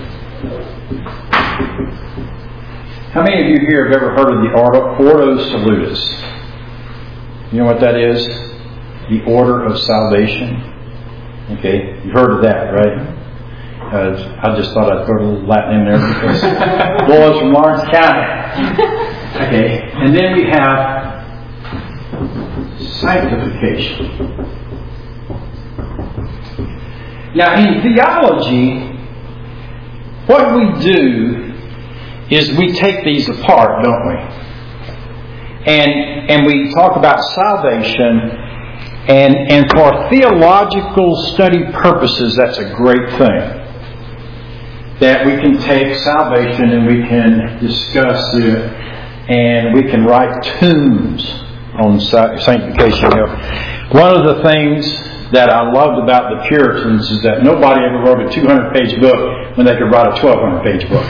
S1: How many of you here have ever heard of the Ordo, Ordo Salutis? You know what that is? The Order of Salvation. Okay, you've heard of that, right? Uh, I just thought I'd throw a little Latin in there because boys from Lawrence County. Okay, and then we have sanctification. Now, in theology, what we do is we take these apart, don't we? And and we talk about salvation, and and for theological study purposes, that's a great thing. That we can take salvation and we can discuss it, and we can write tombs on sanctification. You know, one of the things that I loved about the Puritans is that nobody ever wrote a two hundred page book when they could write a twelve hundred page book.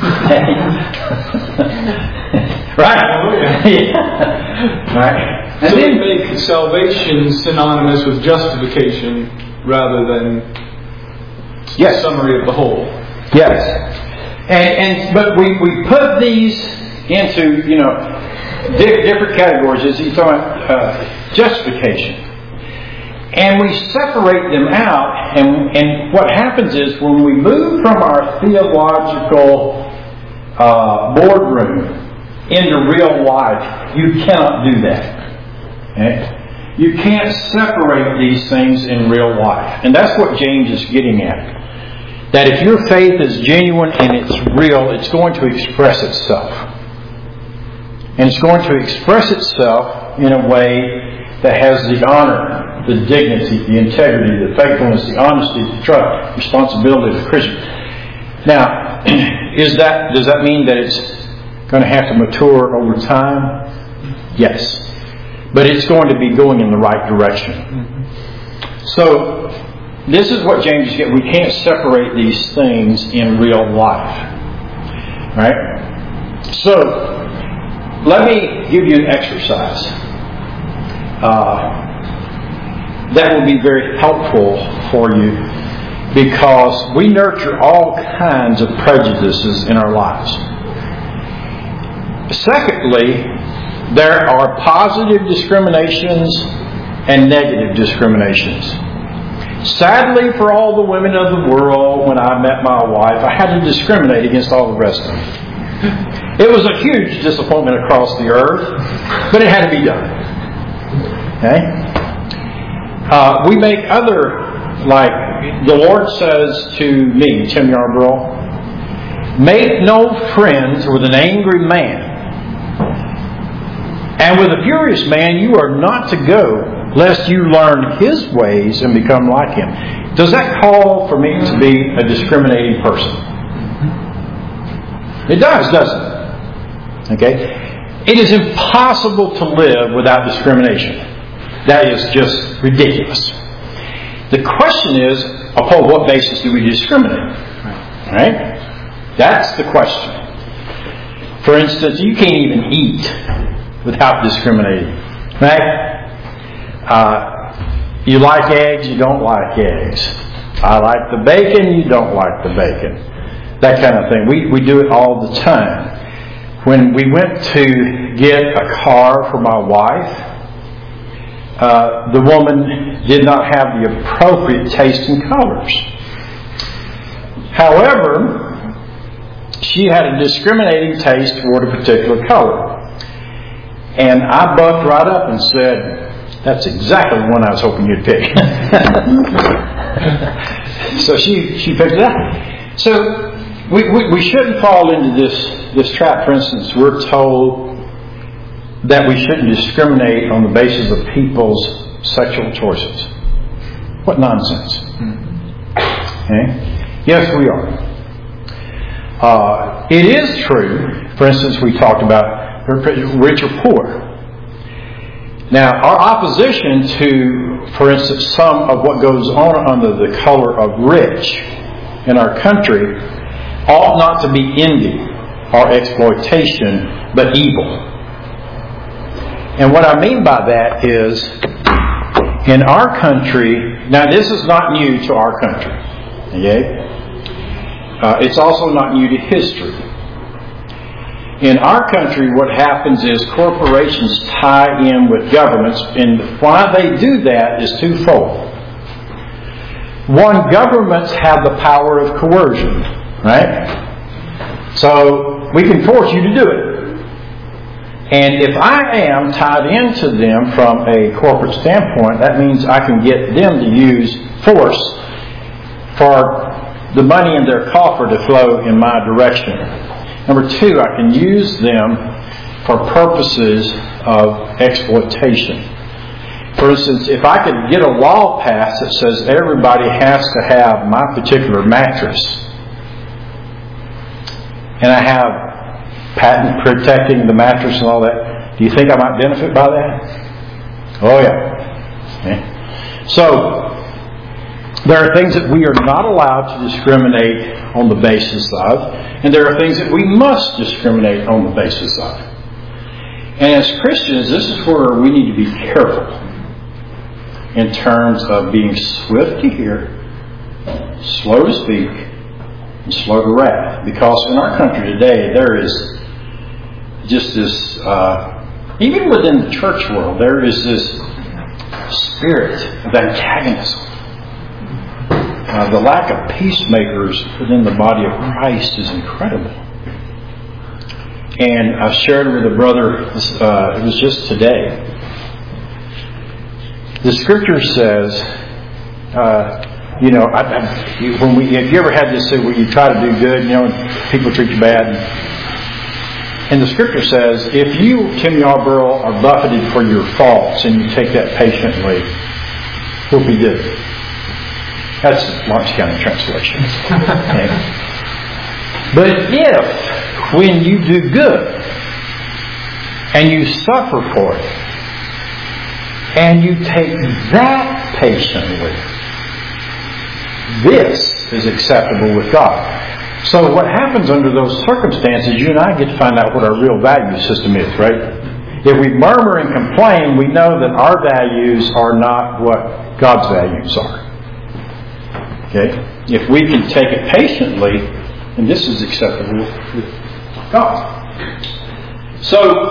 S1: Right? Yeah. Right.
S2: And so then make salvation synonymous with justification rather than
S1: yes.
S2: a summary of the whole.
S1: Yes. And and but we, we put these into, you know, di- different categories, as he's talking about uh, justification. And we separate them out, and, and what happens is when we move from our theological uh, boardroom into real life, you cannot do that. Okay? You can't separate these things in real life. And that's what James is getting at. That if your faith is genuine and it's real, it's going to express itself. And it's going to express itself in a way that has the honor, the dignity, the integrity, the faithfulness, the honesty, the trust, responsibility of the Christian. Now, is that does that mean that it's going to have to mature over time? Yes. But it's going to be going in the right direction. So, this is what James is getting. We can't separate these things in real life. Right? So, let me give you an exercise uh, that will be very helpful for you, because we nurture all kinds of prejudices in our lives. Secondly, there are positive discriminations and negative discriminations. Sadly, for all the women of the world, when I met my wife, I had to discriminate against all the rest of them. It was a huge disappointment across the earth, but it had to be done. Okay? Uh, we make other, like the Lord says to me, Tim Yarbrough, make no friends with an angry man. And with a furious man you are not to go, lest you learn his ways and become like him. Does that call for me to be a discriminating person? It does, doesn't it? Okay? It is impossible to live without discrimination. That is just ridiculous. The question is, upon what basis do we discriminate? Right? That's the question. For instance, you can't even eat without discriminating. Right? Uh, you like eggs, you don't like eggs. I like the bacon, you don't like the bacon. That kind of thing. We, we do it all the time. When we went to get a car for my wife, uh, the woman did not have the appropriate taste in colors. However, she had a discriminating taste toward a particular color. And I bucked right up and said, that's exactly the one I was hoping you'd pick. So she, she picked it up. So we, we, we shouldn't fall into this, this trap. For instance, we're told that we shouldn't discriminate on the basis of people's sexual choices. What nonsense. Okay? Yes, we are. Uh, it is true, for instance, we talked about rich or poor. Now, our opposition to, for instance, some of what goes on under the color of rich in our country ought not to be envy or exploitation, but evil. And what I mean by that is, in our country, now this is not new to our country, okay? Uh, it's also not new to history. In our country, what happens is corporations tie in with governments, and why they do that is twofold. One, governments have the power of coercion, right? So we can force you to do it. And if I am tied into them from a corporate standpoint, that means I can get them to use force for the money in their coffer to flow in my direction. Number two, I can use them for purposes of exploitation. For instance, if I could get a law passed that says everybody has to have my particular mattress, and I have patent protecting the mattress and all that, do you think I might benefit by that? Oh yeah. Okay. So, there are things that we are not allowed to discriminate on the basis of, and there are things that we must discriminate on the basis of. And as Christians, this is where we need to be careful in terms of being swift to hear, slow to speak, and slow to wrath. Because in our country today, there is just this, uh, even within the church world, there is this spirit of antagonism. Uh, the lack of peacemakers within the body of Christ is incredible. And I shared with a brother, uh, it was just today. The Scripture says, uh, you know, I, I, when we, have you ever had this, where you try to do good, you know, and people treat you bad? And the Scripture says, if you, Tim Yarbrough, are buffeted for your faults and you take that patiently, who'll be good? That's Lawrence County translation. Okay. But if, when you do good, and you suffer for it, and you take that patiently, this is acceptable with God. So what happens under those circumstances, you and I get to find out what our real value system is, right? If we murmur and complain, we know that our values are not what God's values are. Okay? If we can take it patiently, then this is acceptable with God. So,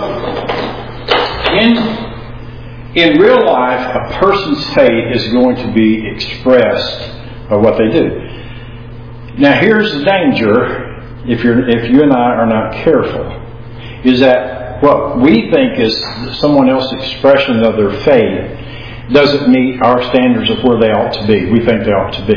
S1: in, in real life, a person's faith is going to be expressed by what they do. Now, here's the danger, if you're, if you and I are not careful, is that what we think is someone else's expression of their faith doesn't meet our standards of where they ought to be. We think they ought to be.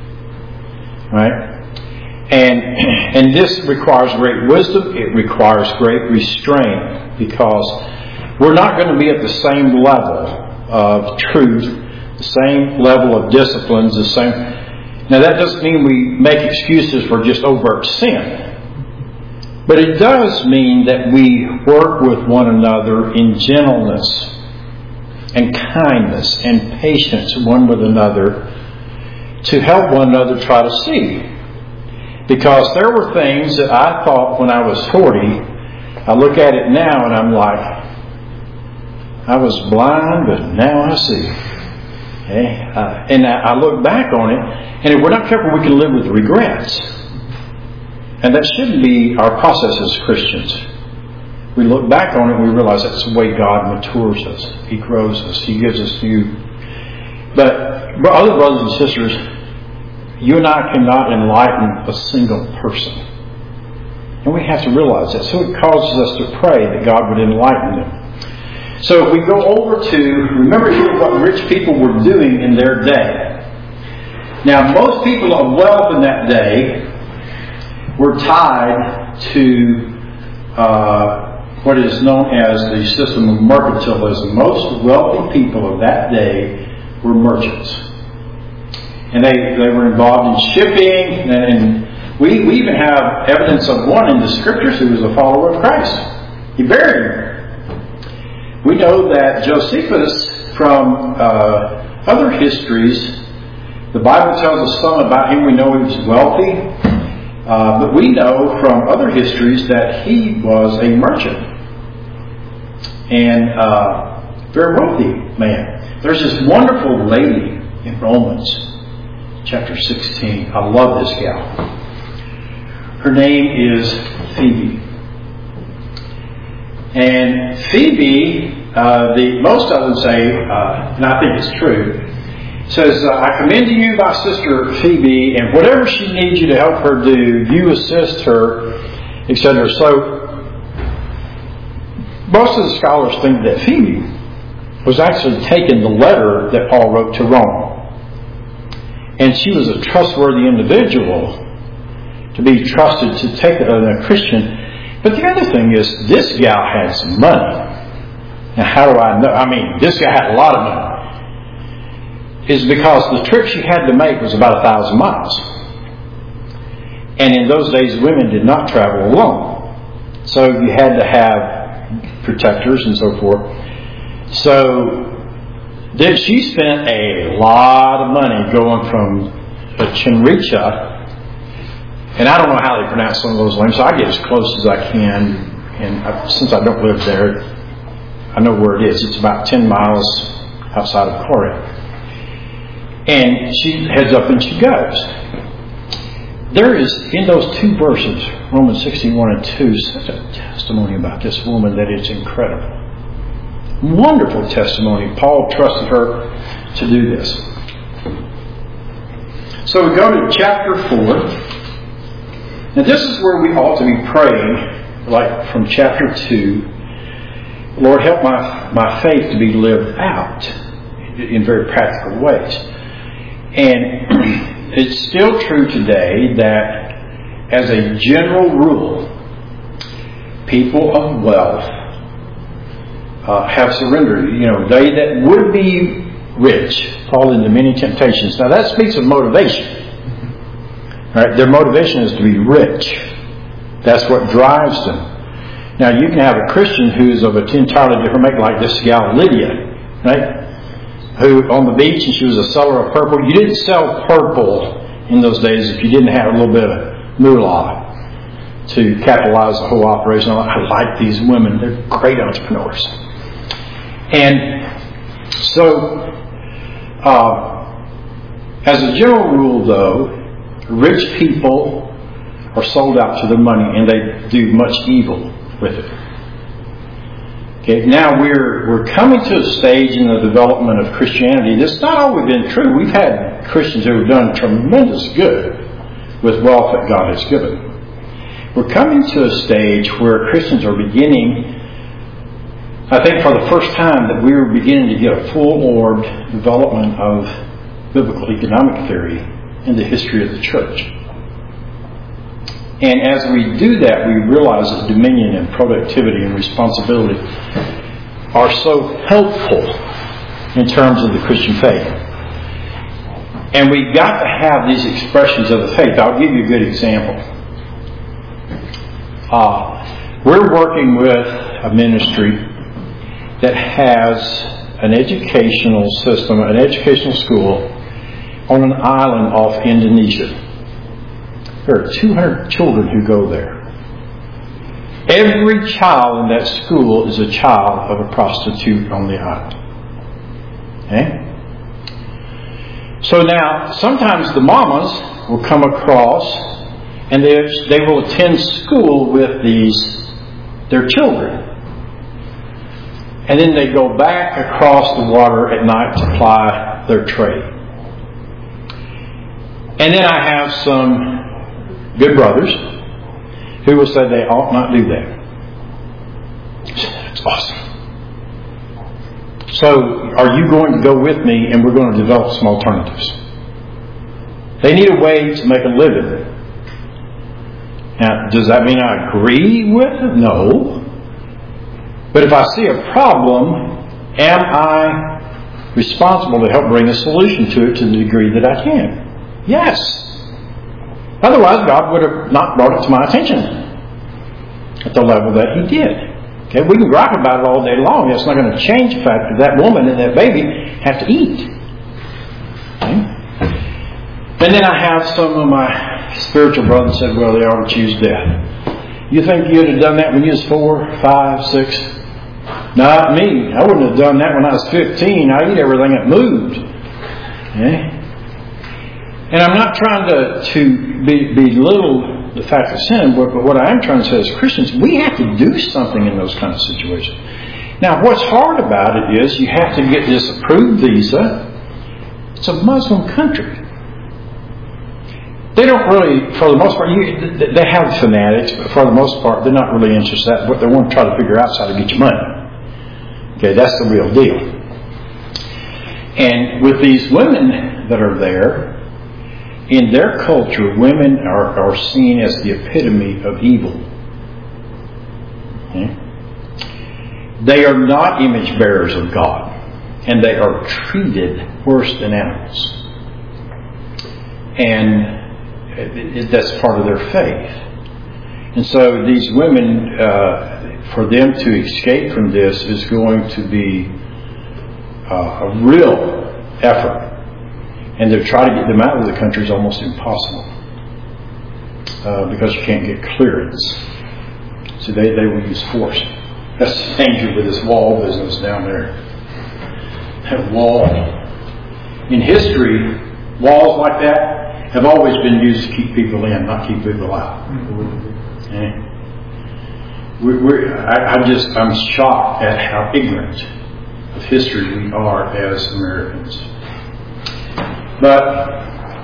S1: Right? And, and this requires great wisdom. It requires great restraint, because we're not going to be at the same level of truth, the same level of disciplines, the same. Now that doesn't mean we make excuses for just overt sin. But it does mean that we work with one another in gentleness and kindness and patience one with another to help one another try to see. Because there were things that I thought when I was forty, I look at it now and I'm like, I was blind, but now I see. Okay? Uh, and I look back on it, and if we're not careful, we can live with regrets. And that shouldn't be our process as Christians. We look back on it and we realize that's the way God matures us. He grows us. He gives us new. But other brothers and sisters, you and I cannot enlighten a single person. And we have to realize that. So it causes us to pray that God would enlighten them. So if we go over to, remember here what rich people were doing in their day. Now, most people of wealth in that day were tied to uh, what is known as the system of mercantilism. Most wealthy people of that day were merchants. And they, they were involved in shipping. And, and we, we even have evidence of one in the Scriptures who was a follower of Christ. He buried him. We know that Josephus, from uh, other histories, the Bible tells us some about him. We know he was wealthy. Uh, but we know from other histories that he was a merchant and uh, very wealthy man. There's this wonderful lady in Romans chapter sixteen. I love this gal. Her name is Phoebe. And Phoebe, uh, the most of them say, uh, and I think it's true, says, uh, I commend to you my sister Phoebe, and whatever she needs you to help her do, you assist her, et cetera. So, most of the scholars think that Phoebe was actually taking the letter that Paul wrote to Rome. And she was a trustworthy individual to be trusted to take it as a Christian. But the other thing is, this gal had some money. Now, how do I know? I mean, this guy had a lot of money. Is because the trip she had to make was about a thousand miles. And in those days, women did not travel alone. So you had to have protectors and so forth. So then she spent a lot of money going from Chinricha, and I don't know how they pronounce some of those names, so I get as close as I can. And I, since I don't live there, I know where it is. It's about ten miles outside of Corinth. And she heads up and she goes. There is, in those two verses, Romans sixteen, one and two, such a testimony about this woman that it's incredible. Wonderful testimony. Paul trusted her to do this. So we go to chapter four. Now this is where we ought to be praying, like from chapter two, Lord, help my, my faith to be lived out in very practical ways. And it's still true today that, as a general rule, people of wealth uh, have surrendered. You know, they that would be rich fall into many temptations. Now that speaks of motivation. Right? Their motivation is to be rich. That's what drives them. Now you can have a Christian who's of an entirely different make, like this gal Lydia, right? Who on the beach, and she was a seller of purple. You didn't sell purple in those days if you didn't have a little bit of moolah to capitalize the whole operation. I like these women. They're great entrepreneurs. And so, uh, as a general rule, though, rich people are sold out to their money and they do much evil with it. Okay, now we're we're coming to a stage in the development of Christianity that's not always been true. We've had Christians who have done tremendous good with wealth that God has given. We're coming to a stage where Christians are beginning, I think for the first time, that we are beginning to get a full-orbed development of biblical economic theory in the history of the church. And as we do that, we realize that dominion and productivity and responsibility are so helpful in terms of the Christian faith. And we've got to have these expressions of the faith. I'll give you a good example. Uh, we're working with a ministry that has an educational system, an educational school on an island off Indonesia. There are two hundred children who go there. Every child in that school is a child of a prostitute on the island. Okay? So now, sometimes the mamas will come across and they, they will attend school with these, their children. And then they go back across the water at night to ply their trade. And then I have some good brothers who will say they ought not do that. That's awesome. So, are you going to go with me and we're going to develop some alternatives? They need a way to make a living. Now, does that mean I agree with it? No. But if I see a problem, am I responsible to help bring a solution to it to the degree that I can? Yes. Otherwise, God would have not brought it to my attention at the level that He did. Okay, we can gripe about it all day long. It's not going to change the fact that that woman and that baby have to eat. Okay? And then I have some of my spiritual brothers said, well, they ought to choose death. You think you'd have done that when you was four, five, six? Not me. I wouldn't have done that when I was fifteen. I eat everything that moved. Okay? And I'm not trying to, to be, belittle the fact of sin, but, but what I am trying to say as Christians, we have to do something in those kind of situations. Now, what's hard about it is you have to get this approved visa. It's a Muslim country. They don't really, for the most part, you, they have fanatics, but for the most part, they're not really interested in that. What they want to try to figure out is how to get your money. Okay, that's the real deal. And with these women that are there, in their culture, women are, are seen as the epitome of evil. Okay? They are not image bearers of God, and they are treated worse than animals. And that's part of their faith. And so these women, uh, for them to escape from this is going to be uh, a real effort. And to try to get them out of the country is almost impossible. Uh, because you can't get clearance. So they, they will use force. That's the danger with this wall business down there. That wall. In history, walls like that have always been used to keep people in, not keep people out. Okay? We're, we're, I, I just, I'm shocked at how ignorant of history we are as Americans. But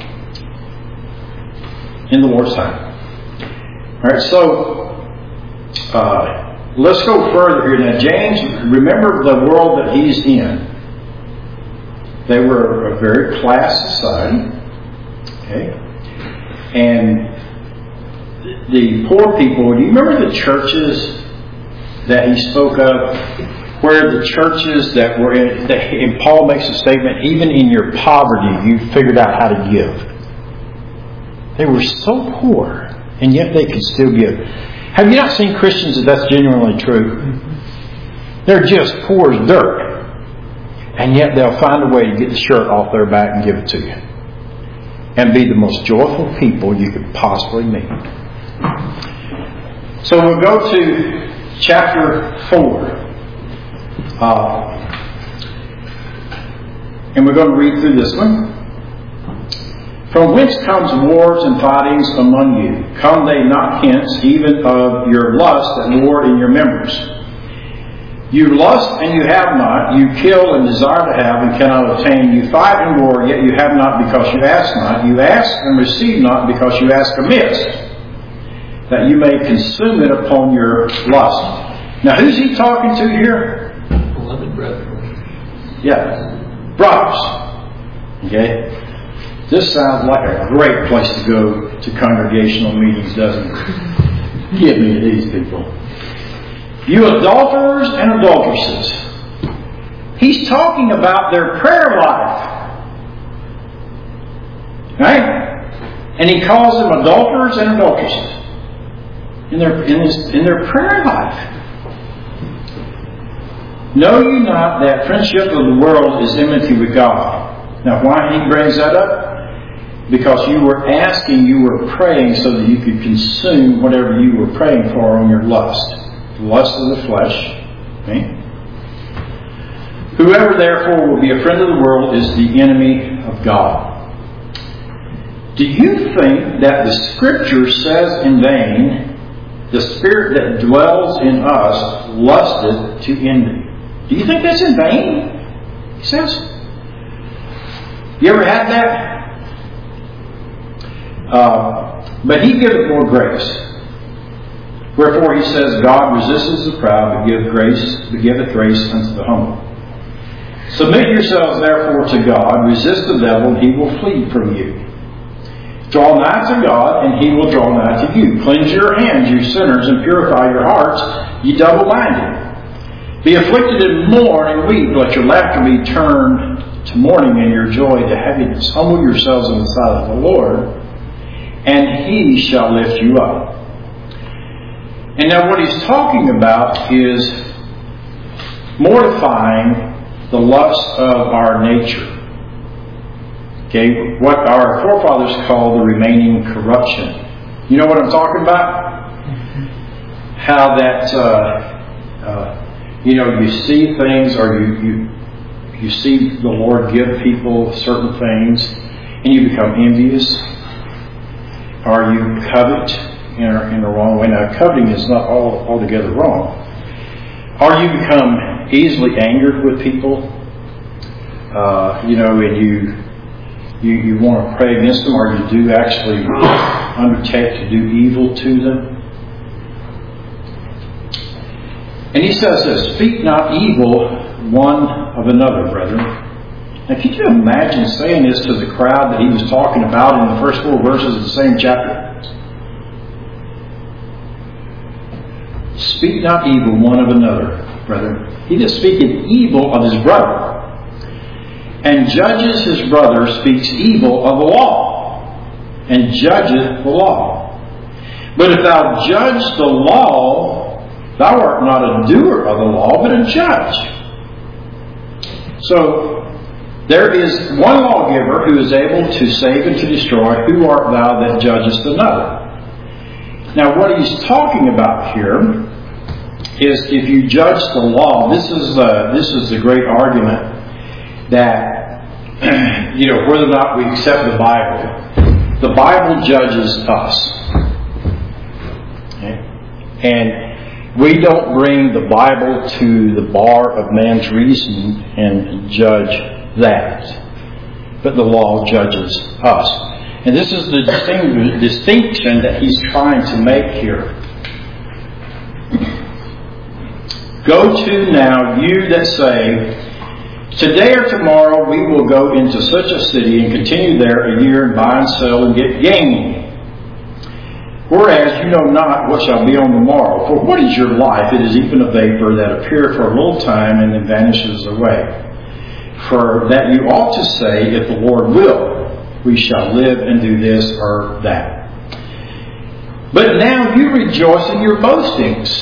S1: in the Lord's time. All right, so uh, let's go further here. Now, James, remember the world that he's in. They were a very class society. Okay, and the poor people. Do you remember the churches that he spoke of, where the churches that were in? That, and Paul makes a statement: even in your poverty, you figured out how to give. They were so poor, and yet they could still give. Have you not seen Christians that that's genuinely true? They're just poor as dirt, and yet they'll find a way to get the shirt off their back and give it to you. and be the most joyful people you could possibly meet. So we'll go to chapter four. Uh, and we're going to read through this one. From whence comes wars and fightings among you? Come they not hence, even of your lust that war in your members? You lust and you have not. You kill and desire to have and cannot obtain. You fight and war, yet you have not because you ask not. You ask and receive not because you ask amiss, that you may consume it upon your lust. Now who's he talking to here?
S2: Beloved brethren.
S1: Yeah, brothers. Okay? This sounds like a great place to go to congregational meetings, doesn't it? Give me to these people. You adulterers and adulteresses. He's talking about their prayer life. Right? And he calls them adulterers and adulteresses in their, in his, in their prayer life. Know you not that friendship of the world is enmity with God? Now why he brings that up? Because you were asking, you were praying so that you could consume whatever you were praying for on your lust. The lust of the flesh. Okay? Whoever therefore will be a friend of the world is the enemy of God. Do you think that the Scripture says in vain, the Spirit that dwells in us lusted to envy? Do you think that's in vain? He says. You ever had that? Uh, but he giveth more grace. Wherefore he says, God resisteth the proud, but giveth grace, but giveth grace unto the humble. Submit yourselves therefore to God, resist the devil, and he will flee from you. Draw nigh to God, and he will draw nigh to you. Cleanse your hands, you sinners, and purify your hearts, ye double-minded. Be afflicted and mourn and weep, let your laughter be turned to mourning and your joy to heaviness. Humble yourselves in the sight of the Lord, and he shall lift you up. And now what he's talking about is mortifying the lust of our nature. Okay, what our forefathers called the remaining corruption. You know what I'm talking about? How that, uh, uh, you know, you see things or you, you, you see the Lord give people certain things and you become envious or you covet in a, in a wrong way. Now, coveting is not all, altogether wrong. Or you become easily angered with people, uh, you know, and you, you you want to pray against them, or you do actually undertake to do evil to them. And he says this, speak not evil one of another, brethren. Now, could you imagine saying this to the crowd that he was talking about in the first four verses of the same chapter? Speak not evil one of another, brethren. He that speaketh evil of his brother, and judges his brother, speaks evil of the law, and judgeth the law. But if thou judge the law, thou art not a doer of the law, but a judge. So, there is one lawgiver who is able to save and to destroy. Who art thou that judgest another? Now, what he's talking about here is if you judge the law, this is the, this is the great argument that, you know, whether or not we accept the Bible. The Bible judges us. Okay? And we don't bring the Bible to the bar of man's reason and judge that. But the law judges us. And this is the distinction that he's trying to make here. Go to now, you that say, today or tomorrow we will go into such a city and continue there a year and buy and sell and get gain. Whereas you know not what shall be on the morrow. For what is your life? It is even a vapor that appeareth for a little time and then vanishes away. For that you ought to say, if the Lord will, we shall live and do this or that. But now you rejoice in your boastings.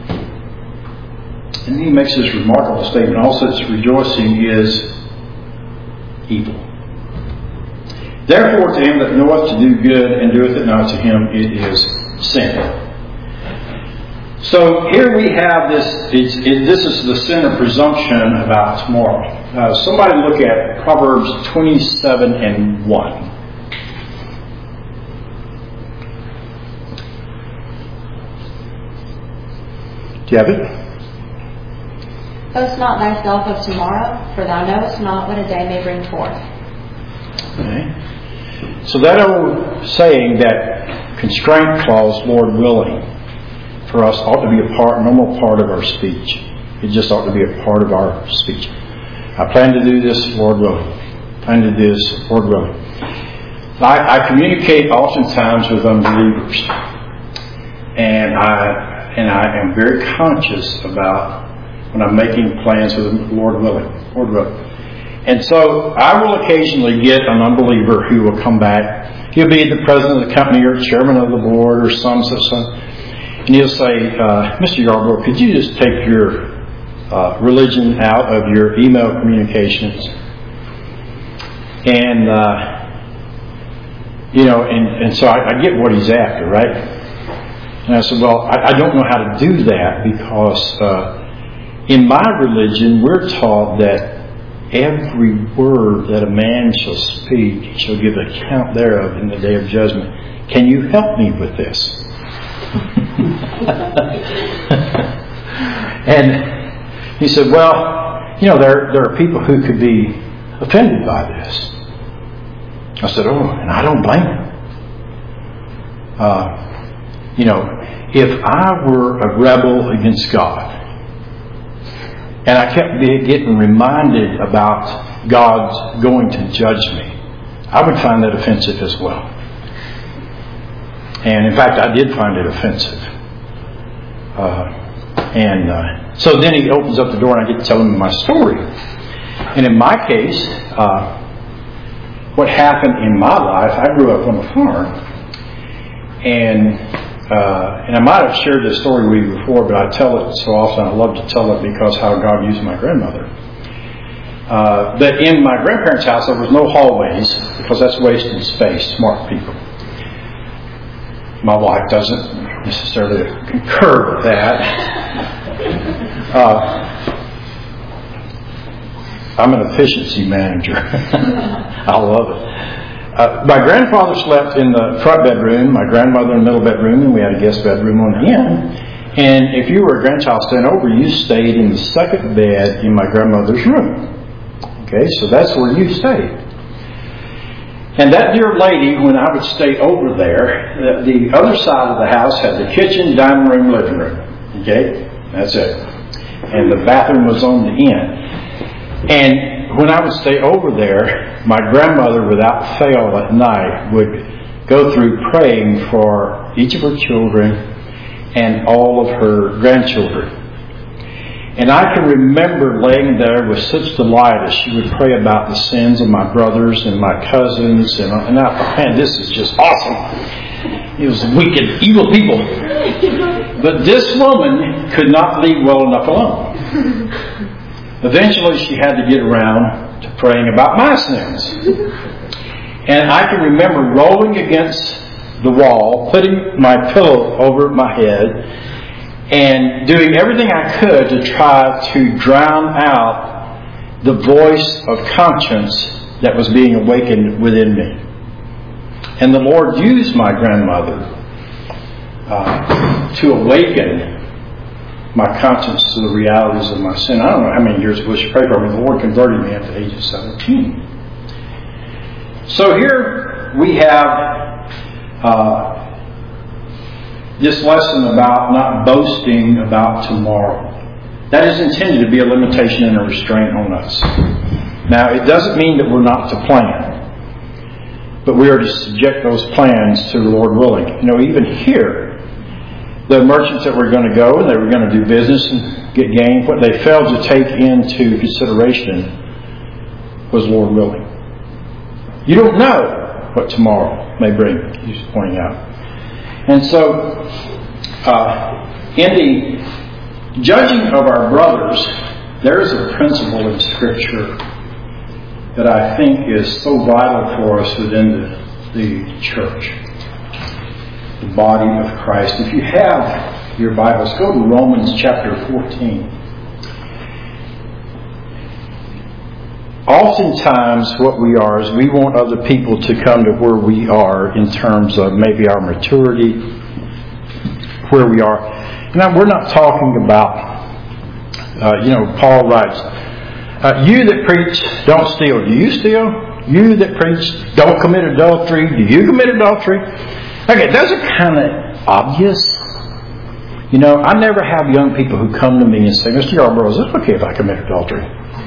S1: And he makes this remarkable statement. All such rejoicing is evil. Therefore to him that knoweth to do good and doeth it not, to him it is sin. So here we have this, it's, it, this is the sin of presumption about tomorrow. Uh, somebody look at Proverbs twenty-seven and one. Do you have it?
S5: Boast not thyself of tomorrow, for thou knowest not what a day may bring forth.
S1: Okay. So that old saying, that constraint clause, Lord willing, for us ought to be a part, normal part of our speech. It just ought to be a part of our speech. I plan to do this, Lord willing. I plan to do this, Lord willing. I, I communicate oftentimes with unbelievers, and I and I am very conscious about when I'm making plans with them, Lord willing, Lord willing. And so I will occasionally get an unbeliever who will come back. He'll be the president of the company or chairman of the board or some such thing. And he'll say, uh, Mister Yarbrough, could you just take your uh, religion out of your email communications? And, uh, you know, and, and so I, I get what he's after, right? And I said, well, I, I don't know how to do that because uh, in my religion, we're taught that every word that a man shall speak, he shall give account thereof in the day of judgment. Can you help me with this? And he said, well, you know, there, there are people who could be offended by this. I said, oh, and I don't blame them. Uh, you know, if I were a rebel against God, and I kept getting reminded about God going to judge me, I would find that offensive as well. And in fact, I did find it offensive. Uh, and uh, so then he opens up the door and I get to tell him my story. And in my case, uh, what happened in my life, I grew up on a farm. And uh, and I might have shared this story with you before, but I tell it so often. I love to tell it because how God used my grandmother. Uh, but in my grandparents' house, there was no hallways because that's wasted space, smart people. My wife doesn't necessarily concur with that. Uh, I'm an efficiency manager. I love it. Uh, my grandfather slept in the front bedroom, my grandmother in the middle bedroom, and we had a guest bedroom on the end. And if you were a grandchild staying over, you stayed in the second bed in my grandmother's room. Okay, so that's where you stayed. And that dear lady, when I would stay over there, the, the other side of the house had the kitchen, dining room, living room. Okay, that's it. And the bathroom was on the end. And when I would stay over there, my grandmother, without fail at night, would go through praying for each of her children and all of her grandchildren. And I can remember laying there with such delight as she would pray about the sins of my brothers and my cousins. And, and I thought, man, this is just awesome. It was wicked, evil people. But this woman could not leave well enough alone. Eventually, she had to get around to praying about my sins. And I can remember rolling against the wall, putting my pillow over my head, and doing everything I could to try to drown out the voice of conscience that was being awakened within me. And the Lord used my grandmother uh, to awaken my conscience to the realities of my sin. I don't know how many years it was she prayed for me. The Lord converted me at the age of seventeen. So here we have uh, this lesson about not boasting about tomorrow. That is intended to be a limitation and a restraint on us. Now, it doesn't mean that we're not to plan, but we are to subject those plans to the Lord willing. You know, even here, the merchants that were going to go and they were going to do business and get gain, what they failed to take into consideration was Lord willing. You don't know what tomorrow may bring, he's pointing out. And so, uh, in the judging of our brothers, there is a principle in Scripture that I think is so vital for us within the, the church, the body of Christ. If you have your Bibles, go to Romans chapter fourteen. Oftentimes what we are is we want other people to come to where we are in terms of maybe our maturity, where we are. Now, we're not talking about, uh, you know, Paul writes, uh, you that preach, don't steal. Do you steal? You that preach, don't commit adultery. Do you commit adultery? Okay, those are kind of obvious. You know, I never have young people who come to me and say, Mister Yarbrough, is it okay if I commit adultery?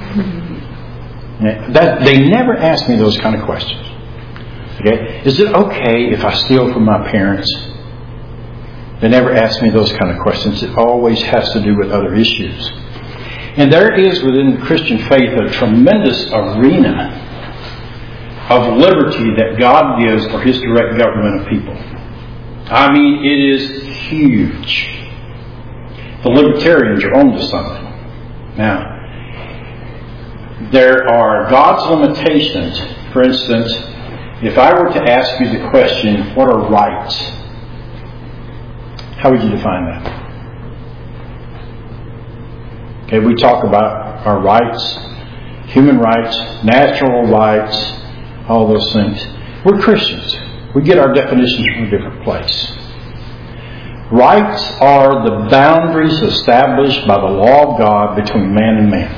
S1: That, they never ask me those kind of questions. Okay, is it okay if I steal from my parents? They never ask me those kind of questions. It always has to do with other issues. And there is within the Christian faith a tremendous arena of liberty that God gives for His direct government of people. I mean, it is huge. The libertarians are onto something. Now, there are God's limitations. For instance, if I were to ask you the question, what are rights? How would you define that? Okay, we talk about our rights, human rights, natural rights, all those things. We're Christians. We get our definitions from a different place. Rights are the boundaries established by the law of God between man and man.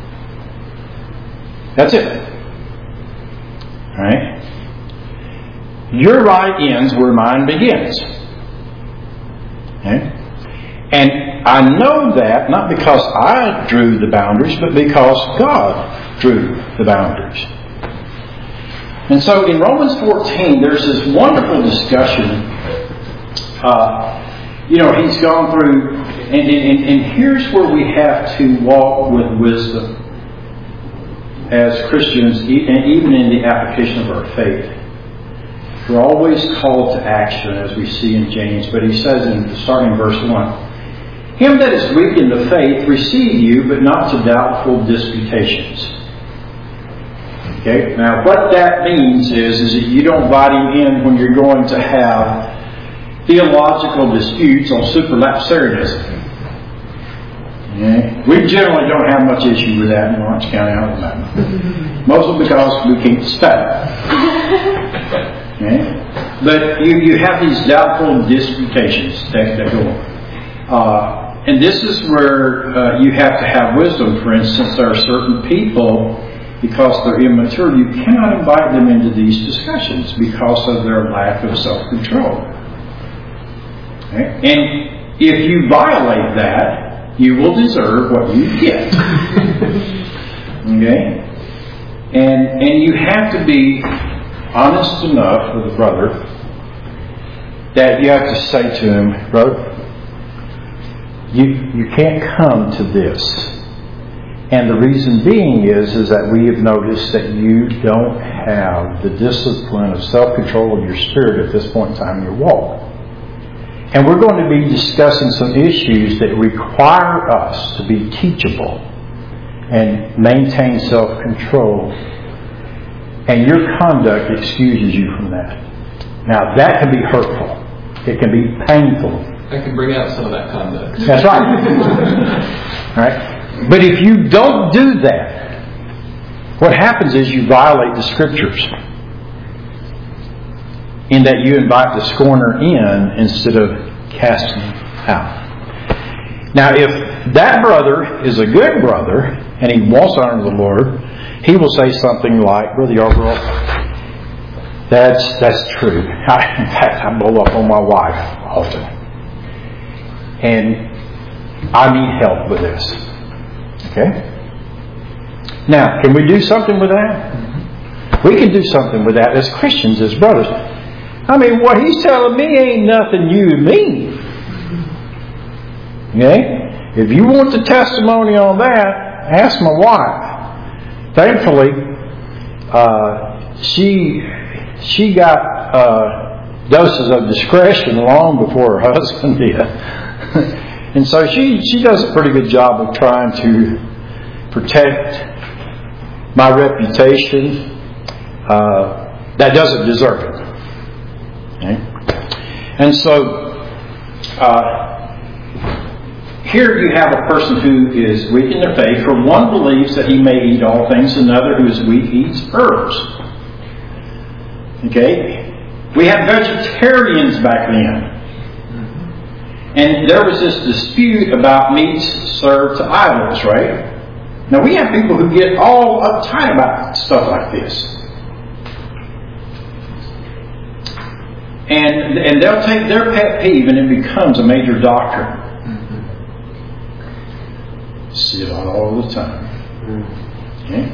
S1: That's it. Alright? Your right ends where mine begins. Okay? And I know that not because I drew the boundaries, but because God drew the boundaries. And so in Romans fourteen, there's this wonderful discussion. Uh, you know, he's gone through, and, and, and here's where we have to walk with wisdom as Christians, and even in the application of our faith. We're always called to action, as we see in James, but he says in starting verse one, Him that is weak in the faith receive you, but not to doubtful disputations. Okay? Now what that means is, is that you don't invite him in when you're going to have theological disputes on superlapsarianism. Okay? We generally don't have much issue with that in Lawrence County, Alabama. Mostly because we can't study. Okay? But you, you have these doubtful disputations that, that go on. Uh, and this is where uh, you have to have wisdom. For instance, there are certain people, because they're immature, you cannot invite them into these discussions because of their lack of self-control. Okay? And if you violate that, you will deserve what you get. Okay? And and you have to be honest enough with a brother that you have to say to him, brother, you you can't come to this. And the reason being is, is that we have noticed that you don't have the discipline of self-control of your spirit at this point in time in your walk. And we're going to be discussing some issues that require us to be teachable and maintain self-control. And your conduct excuses you from that. Now, that can be hurtful. It can be painful.
S2: I can bring out some of that conduct.
S1: That's right. All right. But if you don't do that, what happens is you violate the Scriptures. In that you invite the scorner in instead of casting out. Now, if that brother is a good brother and he wants to honor the Lord, he will say something like, Brother Yarbrough, that's that's true. I, in fact, I blow up on my wife often, and I need help with this. Okay. Now, can we do something with that? We can do something with that as Christians, as brothers. I mean, what he's telling me ain't nothing new to me. Okay? If you want the testimony on that, ask my wife. Thankfully, uh, she she got uh, doses of discretion long before her husband did. And so she, she does a pretty good job of trying to protect my reputation, uh, that doesn't deserve it. Okay? And so, uh, here you have a person who is weak in their faith, for one believes that he may eat all things, another who is weak eats herbs. Okay? We had vegetarians back then. And there was this dispute about meats served to idols, right? Now we have people who get all uptight about stuff like this. And, and they'll take their pet peeve and it becomes a major doctrine. See it all the time. Okay?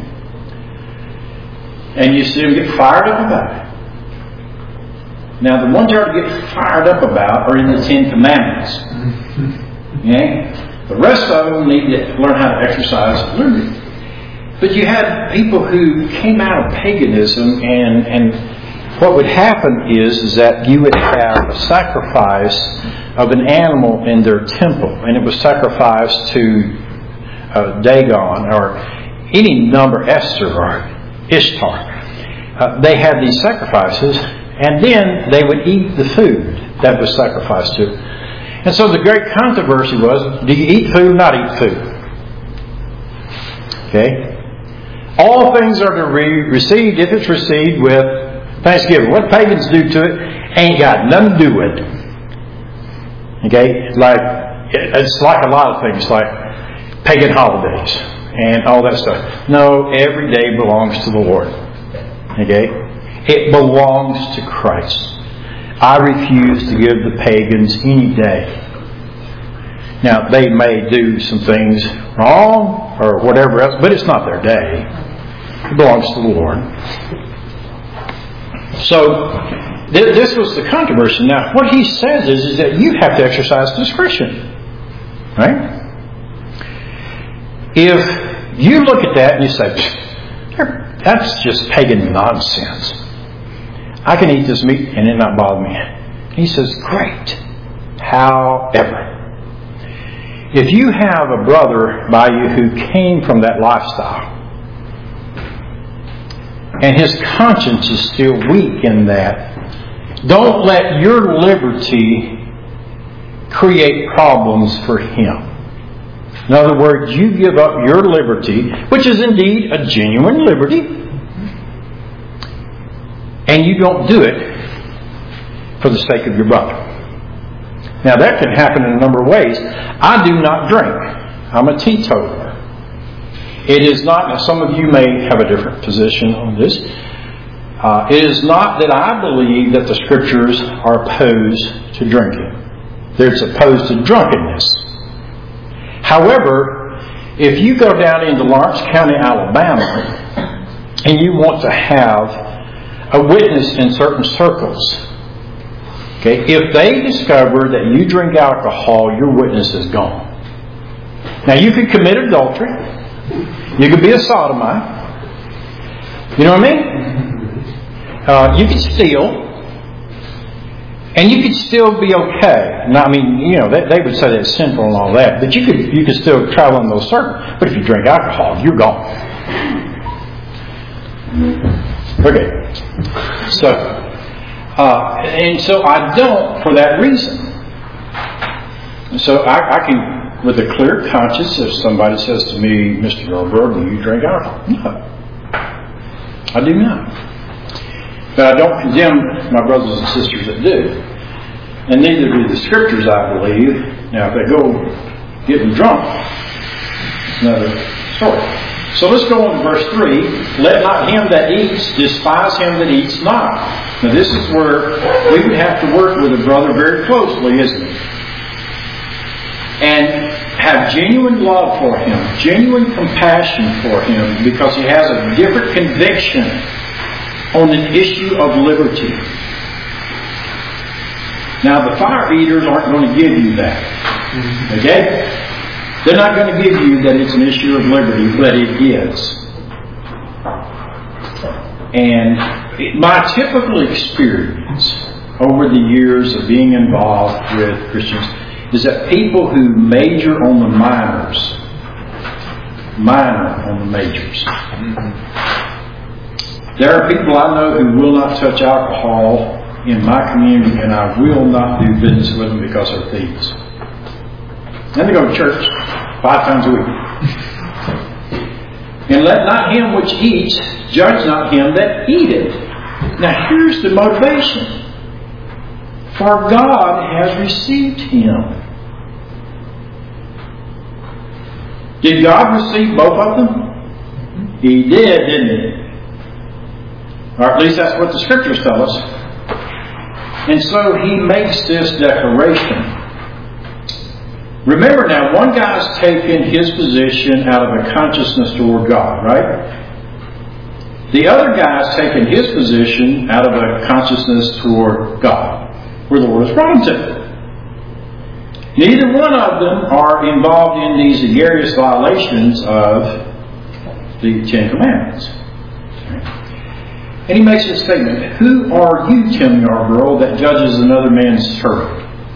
S1: And you see them get fired up about it. Now, the ones you ought to get fired up about are in the Ten Commandments. Okay? The rest of them need to learn how to exercise liberty. But you had people who came out of paganism, and, and what would happen is, is that you would have a sacrifice of an animal in their temple, and it was sacrificed to uh, Dagon or any number, Esther or Ishtar. Uh, they had these sacrifices. And then they would eat the food that was sacrificed to it. And so the great controversy was, do you eat food or not eat food? Okay? All things are to be received if it's received with thanksgiving. What pagans do to it ain't got nothing to do with it. Okay? Like, it's like a lot of things, like pagan holidays and all that stuff. No, every day belongs to the Lord. Okay? It belongs to Christ. I refuse to give the pagans any day. Now, they may do some things wrong or whatever else, but it's not their day. It belongs to the Lord. So, th- this was the controversy. Now, what he says is, is that you have to exercise discretion. Right? If you look at that and you say, that's just pagan nonsense. I can eat this meat and it not bother me. He says, great. However, if you have a brother by you who came from that lifestyle, and his conscience is still weak in that, don't let your liberty create problems for him. In other words, you give up your liberty, which is indeed a genuine liberty, and you don't do it for the sake of your brother. Now that can happen in a number of ways. I do not drink. I'm a teetotaler. It is not, now some of you may have a different position on this. Uh, it is not that I believe that the Scriptures are opposed to drinking. They're opposed to drunkenness. However, if you go down into Lawrence County, Alabama, and you want to have a witness in certain circles. Okay, if they discover that you drink alcohol, your witness is gone. Now you could commit adultery. You could be a sodomite. You know what I mean? Uh, you could steal. And you could still be okay. Now, I mean, you know, they, they would say that's sinful and all that, but you could you could still travel in those circles. But if you drink alcohol, you're gone. Okay. So, uh, and so I don't for that reason. So I, I can, with a clear conscience, if somebody says to me, Mister Yarbrough, do you drink alcohol? No. I do not. But I don't condemn my brothers and sisters that do. And neither do the Scriptures, I believe. Now, if they go getting drunk, it's another story. So let's go on to verse three. Let not him that eats despise him that eats not. Now this is where we would have to work with a brother very closely, isn't it? And have genuine love for him, genuine compassion for him, because he has a different conviction on the issue of liberty. Now the fire eaters aren't going to give you that. Okay? They're not going to give you that it's an issue of liberty, but it is. And my typical experience over the years of being involved with Christians is that people who major on the minors minor on the majors. There are people I know who will not touch alcohol in my community, and I will not do business with them because they're thieves. And they go to church five times a week. And let not him which eats judge not him that eateth. Now here's the motivation. For God has received him. Did God receive both of them? He did, didn't he? Or at least that's what the Scriptures tell us. And so he makes this declaration. Remember now, one guy's taken his position out of a consciousness toward God, right? The other guy's taken his position out of a consciousness toward God, where the Lord has brought him to. Neither one of them are involved in these egregious violations of the Ten Commandments. And he makes a statement, who are you, Tim Yarborough, that judges another man's servant?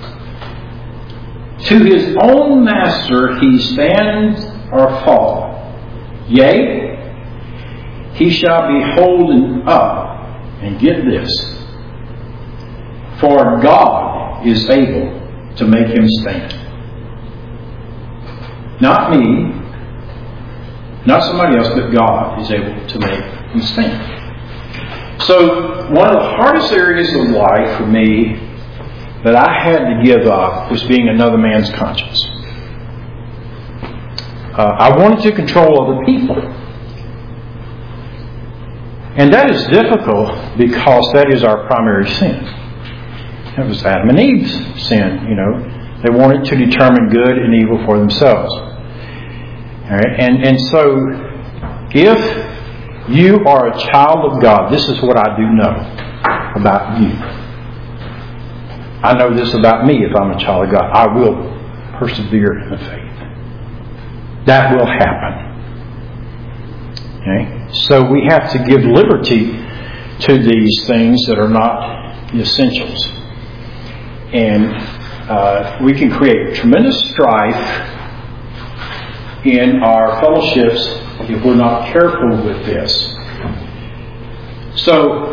S1: To his own master he stands or fall. Yea, he shall be holden up. And get this. For God is able to make him stand. Not me, not somebody else, but God is able to make him stand. So, one of the hardest areas of life for me that I had to give up was being another man's conscience. Uh, I wanted to control other people. And that is difficult because that is our primary sin. That was Adam and Eve's sin, you know. They wanted to determine good and evil for themselves. All right? And, and so, if you are a child of God, this is what I do know about you. I know this about me if I'm a child of God. I will persevere in the faith. That will happen. Okay? So we have to give liberty to these things that are not the essentials. And uh, we can create tremendous strife in our fellowships if we're not careful with this. So,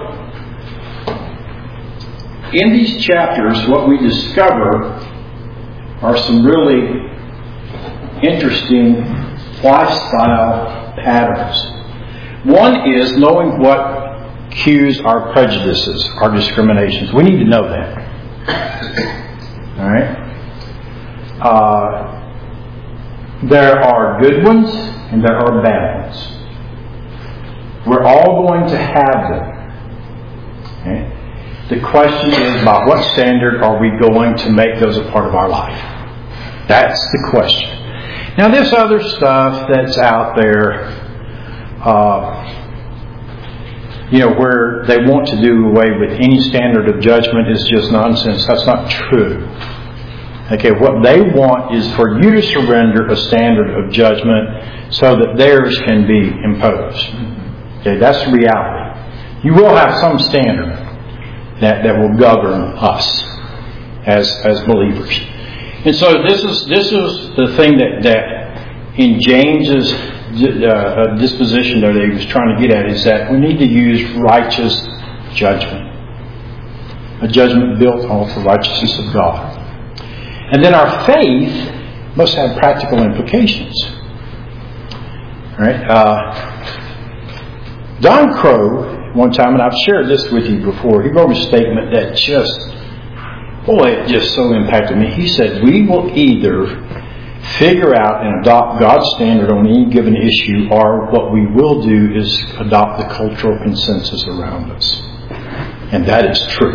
S1: in these chapters, what we discover are some really interesting lifestyle patterns. One is knowing what cues our prejudices, our discriminations. We need to know that. All right? Uh, there are good ones and there are bad ones. We're all going to have them. Okay? The question is, by what standard are we going to make those a part of our life? That's the question. Now, this other stuff that's out there, uh, you know, where they want to do away with any standard of judgment is just nonsense. That's not true. Okay, what they want is for you to surrender a standard of judgment so that theirs can be imposed. Okay, that's the reality. You will have some standard that, that will govern us as as believers. And so this is this is the thing that, that in James's uh, disposition that he was trying to get at, is that we need to use righteous judgment. A judgment built off the righteousness of God. And then our faith must have practical implications. All right? Uh, Don Crow, one time, and I've shared this with you before, he wrote a statement that just, boy, it just so impacted me. He said, we will either figure out and adopt God's standard on any given issue, or what we will do is adopt the cultural consensus around us. And that is true.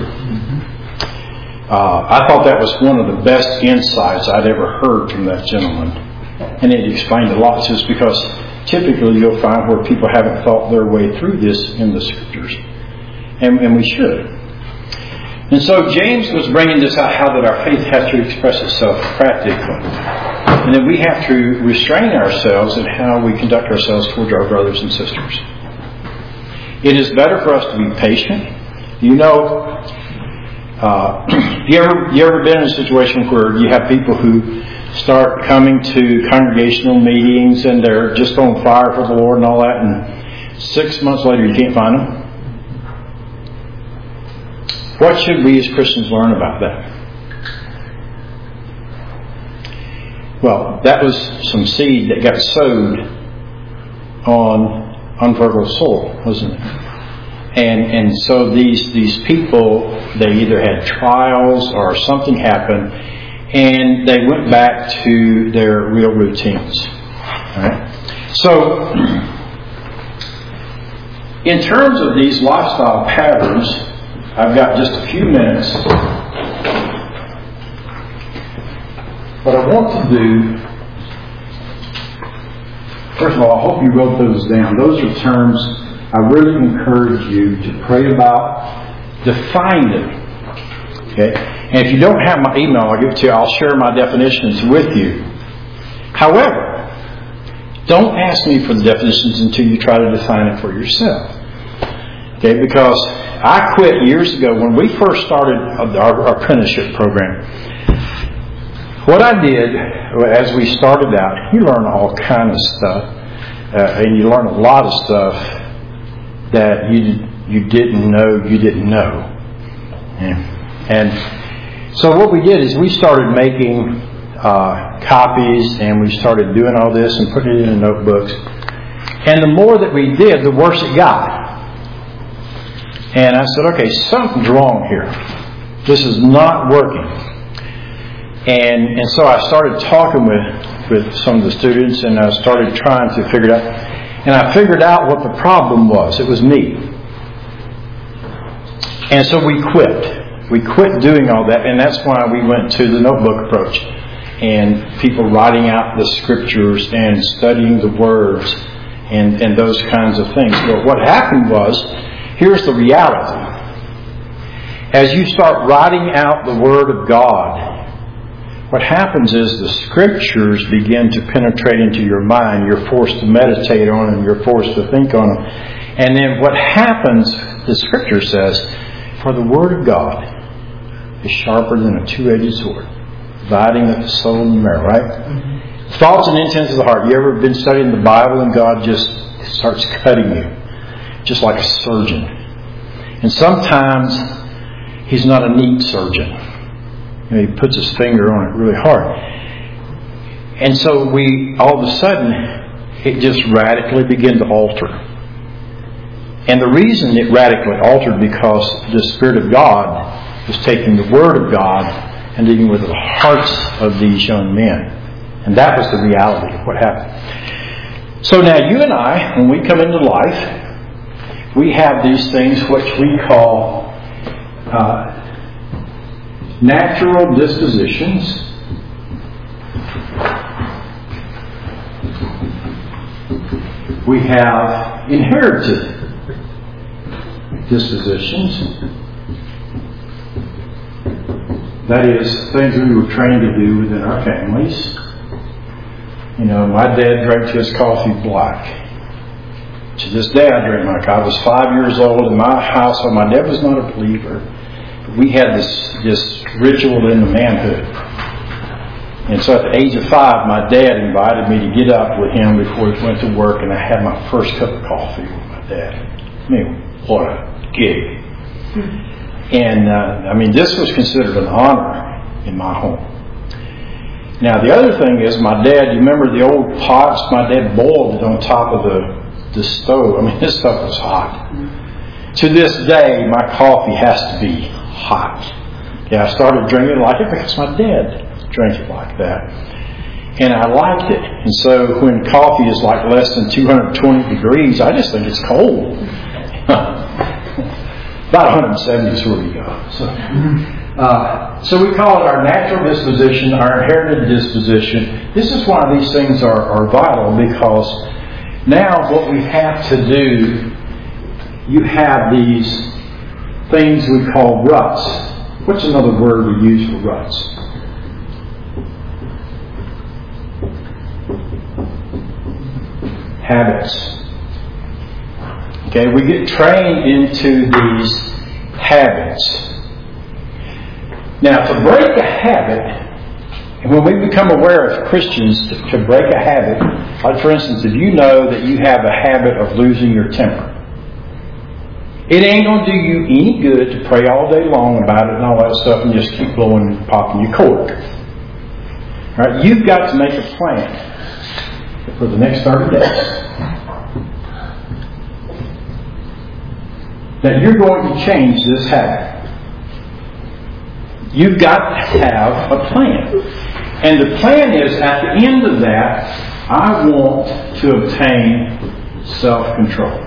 S1: Uh, I thought that was one of the best insights I'd ever heard from that gentleman. And it explained a lot, just because typically you'll find where people haven't thought their way through this in the Scriptures. And, and we should. And so James was bringing this out, how that our faith has to express itself practically. And that we have to restrain ourselves in how we conduct ourselves towards our brothers and sisters. It is better for us to be patient. You know, Uh, you ever you ever been in a situation where you have people who start coming to congregational meetings and they're just on fire for the Lord and all that, and six months later you can't find them? What should we as Christians learn about that? Well, that was some seed that got sowed on unfertile soil, wasn't it? And and so these these people, they either had trials or something happened, and they went back to their real routines. All right? So, in terms of these lifestyle patterns, I've got just a few minutes. What I want to do, first of all, I hope you wrote those down. Those are terms I really encourage you to pray about, define them. Okay? And if you don't have my email, I'll give it to you. I'll share my definitions with you. However, don't ask me for the definitions until you try to define it for yourself. Okay? Because I quit years ago when we first started our, our apprenticeship program. What I did, as we started out, you learn all kind of stuff, uh, and you learn a lot of stuff that you you didn't know you didn't know. Yeah. And so what we did is we started making uh, copies, and we started doing all this and putting it in the notebooks. And the more that we did, the worse it got. And I said, okay, something's wrong here. This is not working. And and so I started talking with, with some of the students, and I started trying to figure it out. And I figured out what the problem was. It was me. And so we quit. We quit doing all that, and that's why we went to the notebook approach. And people writing out the scriptures and studying the words and, and those kinds of things. But what happened was, here's the reality. As you start writing out the Word of God, what happens is the Scriptures begin to penetrate into your mind. You're forced to meditate on them. You're forced to think on them. And then what happens, the Scripture says, for the Word of God is sharper than a two-edged sword, dividing of the soul and the marrow, right? Mm-hmm. Thoughts and intents of the heart. You ever been studying the Bible and God just starts cutting you, just like a surgeon? And sometimes He's not a neat surgeon. You know, He puts His finger on it really hard. And so we, all of a sudden, it just radically began to alter. And the reason it radically altered because the Spirit of God was taking the Word of God and dealing with the hearts of these young men. And that was the reality of what happened. So now you and I, when we come into life, we have these things which we call uh, natural dispositions. We have inherited dispositions. That is, things we were trained to do within our families. You know, my dad drank his coffee black. To this day I drink my coffee. I was five years old in my household. My dad was not a believer. We had this, this ritual in the manhood. And so at the age of five, my dad invited me to get up with him before he went to work, and I had my first cup of coffee with my dad. I mean, what a gig. And, uh, I mean, this was considered an honor in my home. Now, the other thing is, my dad, you remember the old pots? My dad boiled it on top of the, the stove. I mean, this stuff was hot. To this day, my coffee has to be hot. Yeah, I started drinking it like it because my dad drank it like that. And I liked it. And so when coffee is like less than two hundred twenty degrees, I just think it's cold. About one hundred seventy is where we go. So, uh, so we call it our natural disposition, our inherited disposition. This is why these things are, are vital, because now what we have to do, you have these things we call ruts. What's another word we use for ruts? Habits. Okay, we get trained into these habits. Now, to break a habit, And when we become aware as Christians to, to break a habit, like for instance, if you know that you have a habit of losing your temper, it ain't going to do you any good to pray all day long about it and all that stuff and just keep blowing and popping your cork. All right, you've got to make a plan for the next thirty days that you're going to change this habit. You've got to have a plan. And the plan is, at the end of that, I want to obtain self-control.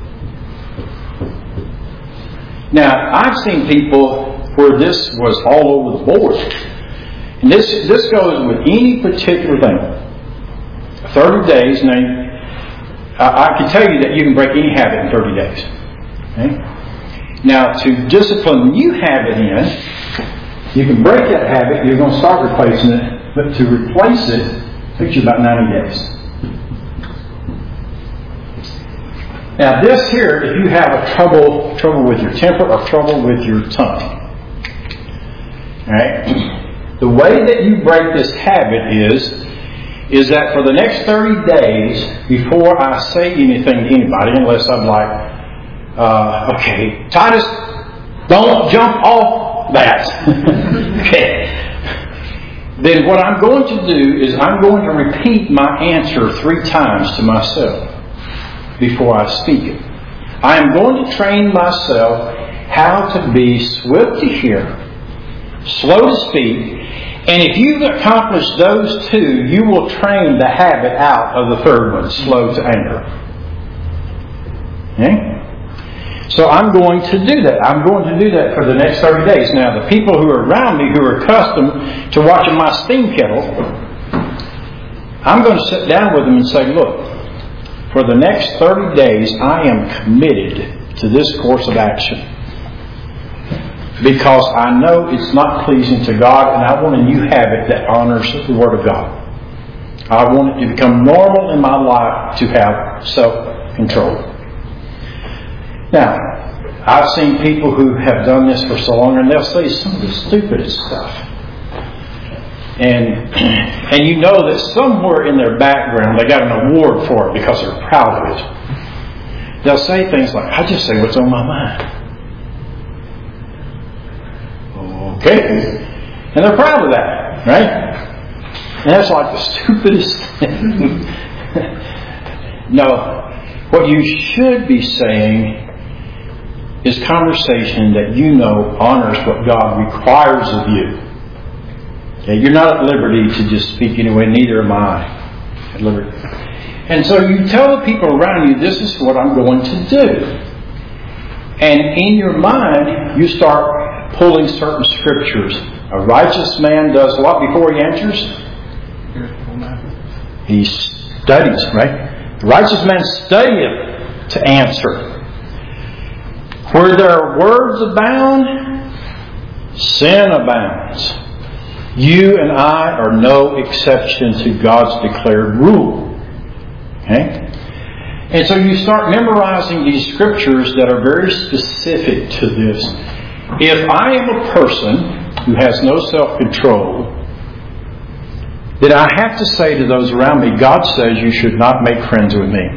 S1: Now, I've seen people where this was all over the board. And this this goes with any particular thing. thirty days, now, I, I can tell you that you can break any habit in thirty days. Okay? Now, to discipline new habit in, you can break that habit, you're going to start replacing it, but to replace it, it takes you about ninety days. Now this here, if you have a trouble trouble with your temper or trouble with your tongue, right? The way that you break this habit is, is that for the next thirty days, before I say anything to anybody, unless I'm like, uh, okay, Titus, don't jump off that. Okay. Then what I'm going to do is I'm going to repeat my answer three times to myself before I speak it. I am going to train myself how to be swift to hear, slow to speak, and if you've accomplished those two, you will train the habit out of the third one, slow to anger. Okay? So I'm going to do that. I'm going to do that for the next thirty days. Now, the people who are around me who are accustomed to watching my steam kettle, I'm going to sit down with them and say, look, for the next thirty days, I am committed to this course of action. Because I know it's not pleasing to God, and I want a new habit that honors the Word of God. I want it to become normal in my life to have self-control. Now, I've seen people who have done this for so long, and they'll say some of the stupidest stuff. And and you know that somewhere in their background they got an award for it because they're proud of it. They'll say things like, I just say what's on my mind. Okay? And they're proud of that, right? And that's like the stupidest thing. No, what you should be saying is conversation that you know honors what God requires of you. Okay, you're not at liberty to just speak anyway, neither am I at liberty. And so you tell the people around you, this is what I'm going to do. And in your mind, you start pulling certain scriptures. A righteous man does what before he answers? He studies, right? The righteous man studieth to answer. Where there words abound, sin abounds. You and I are no exception to God's declared rule. Okay? And so you start memorizing these scriptures that are very specific to this. If I am a person who has no self-control, then I have to say to those around me, God says you should not make friends with me.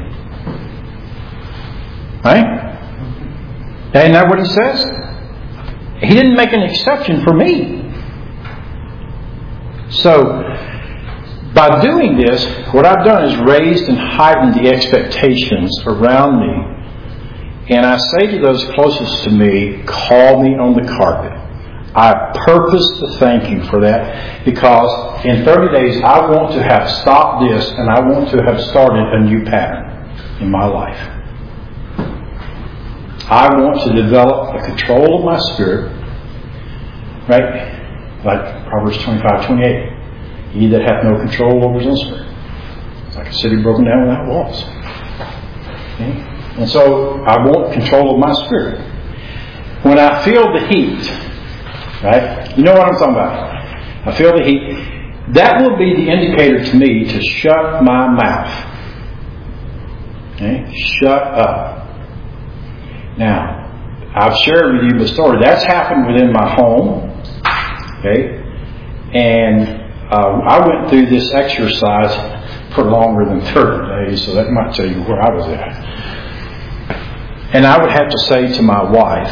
S1: Right? Isn't that what He says? He didn't make an exception for me. So, by doing this, what I've done is raised and heightened the expectations around me. And I say to those closest to me, call me on the carpet. I purpose to thank you for that, because in thirty days I want to have stopped this and I want to have started a new pattern in my life. I want to develop a control of my spirit, right? Like Proverbs twenty-five twenty-eight. He that hath no control over his own spirit, it's like a city broken down without walls. Okay? And so I want control of my spirit. When I feel the heat, right? You know what I'm talking about. I feel the heat. That will be the indicator to me to shut my mouth. Okay? Shut up. Now, I've shared with you the story. That's happened within my home. Okay? And uh, I went through this exercise for longer than thirty days, so that might tell you where I was at. And I would have to say to my wife,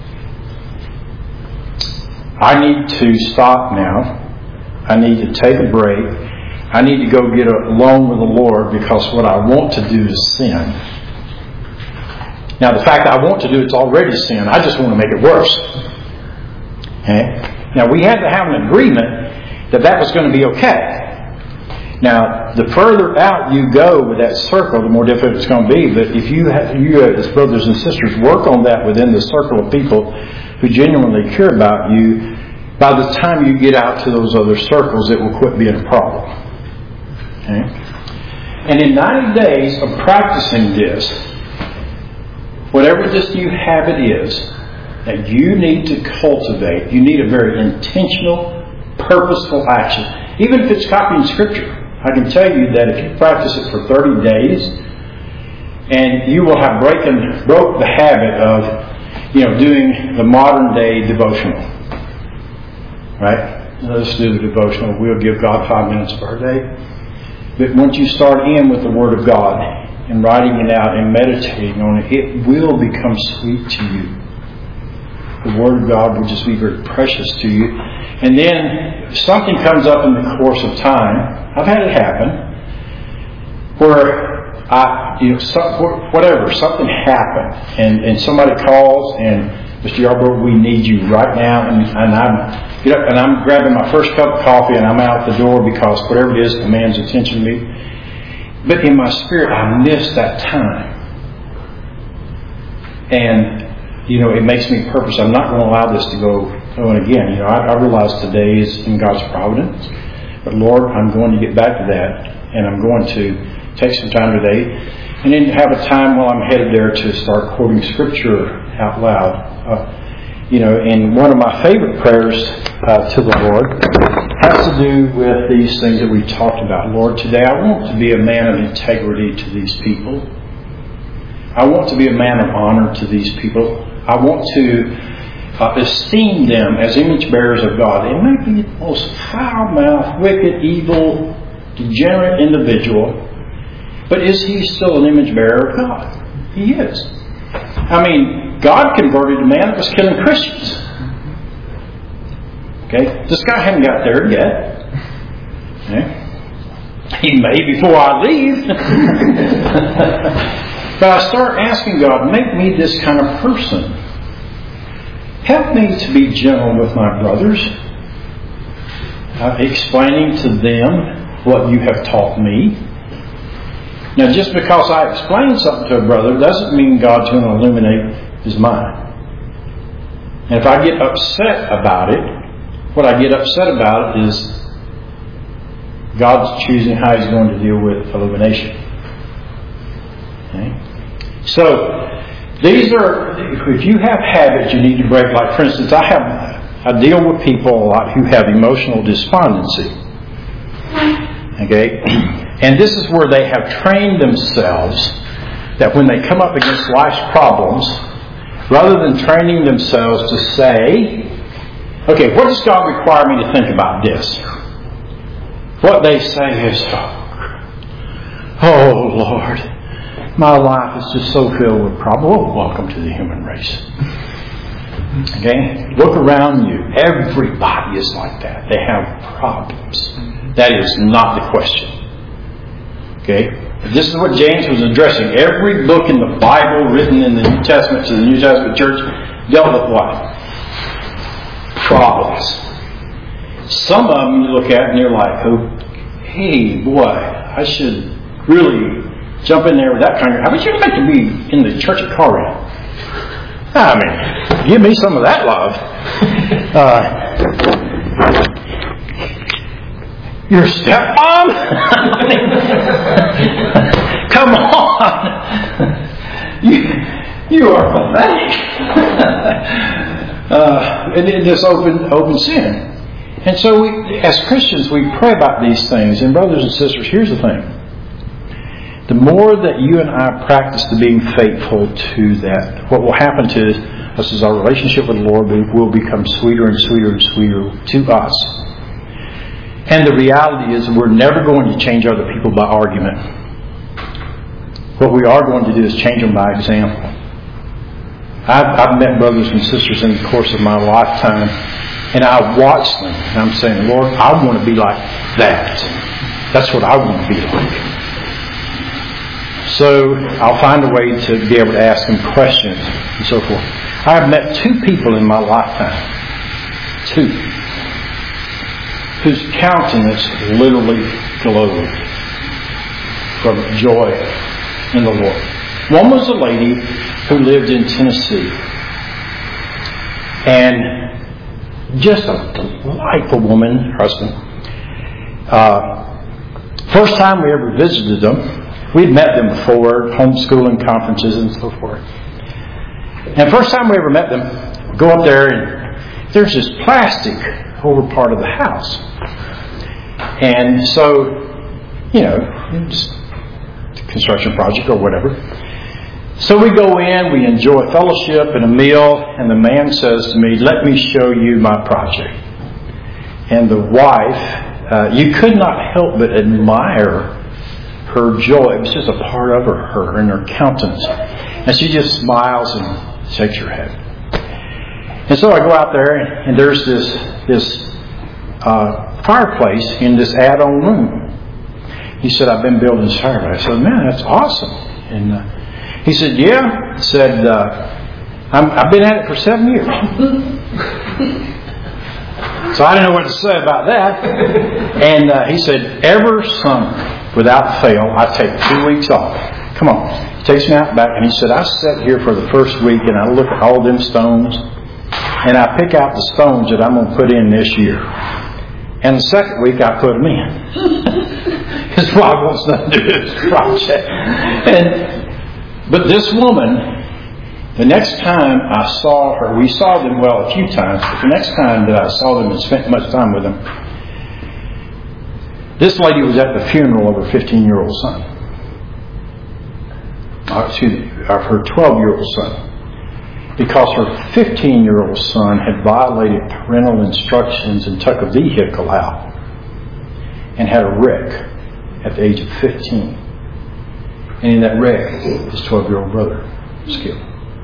S1: I need to stop now. I need to take a break. I need to go get alone with the Lord, because what I want to do is sin. Now, the fact that I want to do it's already sin. I just want to make it worse. Okay? Now, we had to have an agreement that that was going to be okay. Now, the further out you go with that circle, the more difficult it's going to be. But if you, have, you as brothers and sisters, work on that within the circle of people who genuinely care about you, by the time you get out to those other circles, it will quit being a problem. Okay? And in ninety days of practicing this, whatever this new habit is that you need to cultivate, you need a very intentional, purposeful action. Even if it's copying Scripture. I can tell you that if you practice it for thirty days, and you will have broken, broke the habit of, you know, doing the modern day devotional. Right? Let's do the devotional. We'll give God five minutes of our day. But once you start in with the Word of God and writing it out and meditating on it, it will become sweet to you. The Word of God will just be very precious to you. And then something comes up in the course of time. I've had it happen where I, you know, some, whatever, something happened, and, and somebody calls and Mister Yarbrough, we need you right now, and, and I'm get up and I'm grabbing my first cup of coffee and I'm out the door because whatever it is demands attention to me. But in my spirit, I miss that time, and you know, it makes me purpose. I'm not going to allow this to go on again. You know, I, I realize today is in God's providence. But Lord, I'm going to get back to that, and I'm going to take some time today, and then have a time while I'm headed there to start quoting Scripture out loud. Uh, you know, and one of my favorite prayers uh, to the Lord has to do with these things that we talked about. Lord, today I want to be a man of integrity to these people. I want to be a man of honor to these people. I want to Uh, esteem them as image bearers of God. They might be the most foul-mouthed, wicked, evil, degenerate individual, but is he still an image bearer of God? He is. I mean, God converted a man that was killing Christians. Okay, this guy hadn't got there yet. Okay. He may before I leave. But I start asking God, make me this kind of person. Help me to be gentle with my brothers, uh, explaining to them what you have taught me. Now, just because I explain something to a brother doesn't mean God's going to illuminate his mind. And if I get upset about it, what I get upset about is God's choosing how He's going to deal with illumination. Okay? So, these are, if you have habits you need to break, like for instance, I have, I deal with people a lot who have emotional despondency. Okay? And this is where they have trained themselves that when they come up against life's problems, rather than training themselves to say, okay, what does God require me to think about this? What they say is, oh Lord, my life is just so filled with problems. Oh, welcome to the human race. Okay? Look around you. Everybody is like that. They have problems. That is not the question. Okay? This is what James was addressing. Every book in the Bible written in the New Testament to the New Testament church dealt with what? Problems. Some of them you look at and you're like, oh, hey, boy, I should really jump in there with that kind of... How would you like to be in the church at Corinth? I mean, give me some of that love. Uh, your stepmom? Come on. You, you are pathetic. uh, and in this open, open sin. And so we, as Christians, we pray about these things. And brothers and sisters, here's the thing. The more that you and I practice to being faithful to that, what will happen to us is our relationship with the Lord will become sweeter and sweeter and sweeter to us. And the reality is we're never going to change other people by argument. What we are going to do is change them by example. I've, I've met brothers and sisters in the course of my lifetime, and I watch them, and I'm saying, Lord, I want to be like that. That's what I want to be like. So I'll find a way to be able to ask them questions and so forth. I have met two people in my lifetime, two, whose countenance literally glowed from joy in the Lord. One was a lady who lived in Tennessee, and just a delightful woman, her husband. Uh, first time we ever visited them, we'd met them before, homeschooling conferences and so forth. And first time we ever met them, go up there and there's this plastic over part of the house. And so, you know, it's a construction project or whatever. So we go in, we enjoy fellowship and a meal, and the man says to me, let me show you my project. And the wife, uh, you could not help but admire her joy. It was just a part of her, her and her countenance. And she just smiles and shakes her head. And so I go out there, and there's this this uh, fireplace in this add-on room. He said, I've been building this fireplace. I said, man, that's awesome. And uh, he said, yeah. He said, uh, I'm, I've been at it for seven years. So I didn't know what to say about that. And uh, he said, every summer, without fail, I take two weeks off. Come on. He takes me out back, and he said, I sat here for the first week, and I look at all them stones, and I pick out the stones that I'm going to put in this year. And the second week, I put them in. His wife wants nothing to do with this project. And, but this woman, the next time I saw her, we saw them well a few times, but the next time that I saw them and spent much time with them, this lady was at the funeral of her fifteen-year-old son. Uh, excuse me, of her twelve-year-old son. Because her fifteen-year-old son had violated parental instructions and took a vehicle out and had a wreck at the age of fifteen. And in that wreck, his twelve-year-old brother was killed.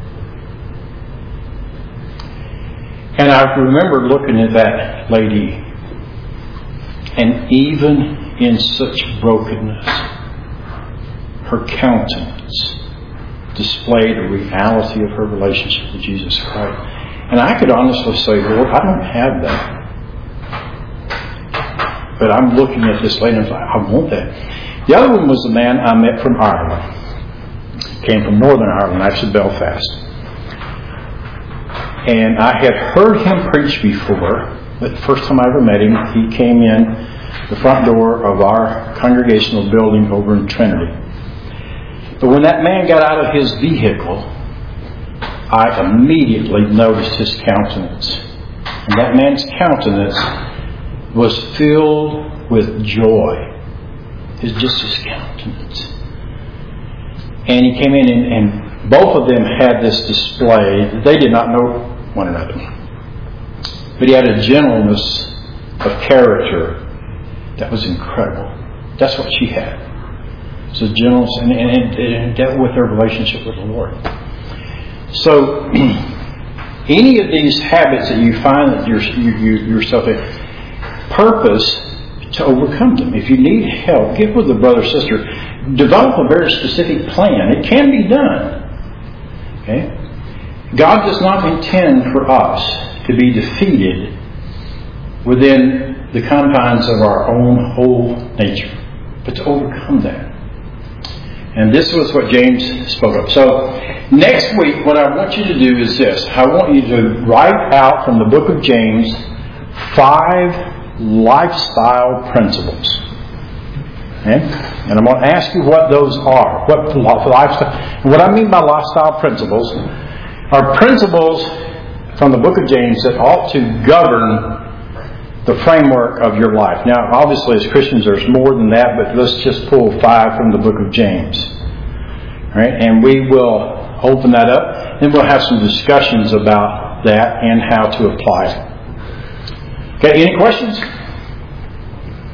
S1: And I remember looking at that lady, and even in such brokenness, her countenance displayed a reality of her relationship with Jesus Christ. And I could honestly say, Lord, I don't have that. But I'm looking at this lady and I'm like, I want that. The other one was the man I met from Ireland. Came from Northern Ireland, actually Belfast. And I had heard him preach before, but the first time I ever met him, he came in the front door of our congregational building over in Trinity. But when that man got out of his vehicle, I immediately noticed his countenance. And that man's countenance was filled with joy. It's just his countenance. And he came in and, and both of them had this display. They did not know one another. But he had a gentleness of character that was incredible. That's what she had. So gentleness, and, and, and it dealt with her relationship with the Lord. So, any of these habits that you find that you're, you, you, yourself in, purpose to overcome them. If you need help, get with a brother or sister. Develop a very specific plan. It can be done. Okay? God does not intend for us to be defeated within the confines of our own whole nature, but to overcome that. And this was what James spoke of. So, next week, what I want you to do is this. I want you to write out from the book of James five lifestyle principles. Okay? And I'm going to ask you what those are. What lifestyle? What I mean by lifestyle principles are principles from the book of James that ought to govern the framework of your life. Now, obviously, as Christians, there's more than that, but let's just pull five from the book of James. All right? And we will open that up, and we'll have some discussions about that and how to apply it. Okay, any questions?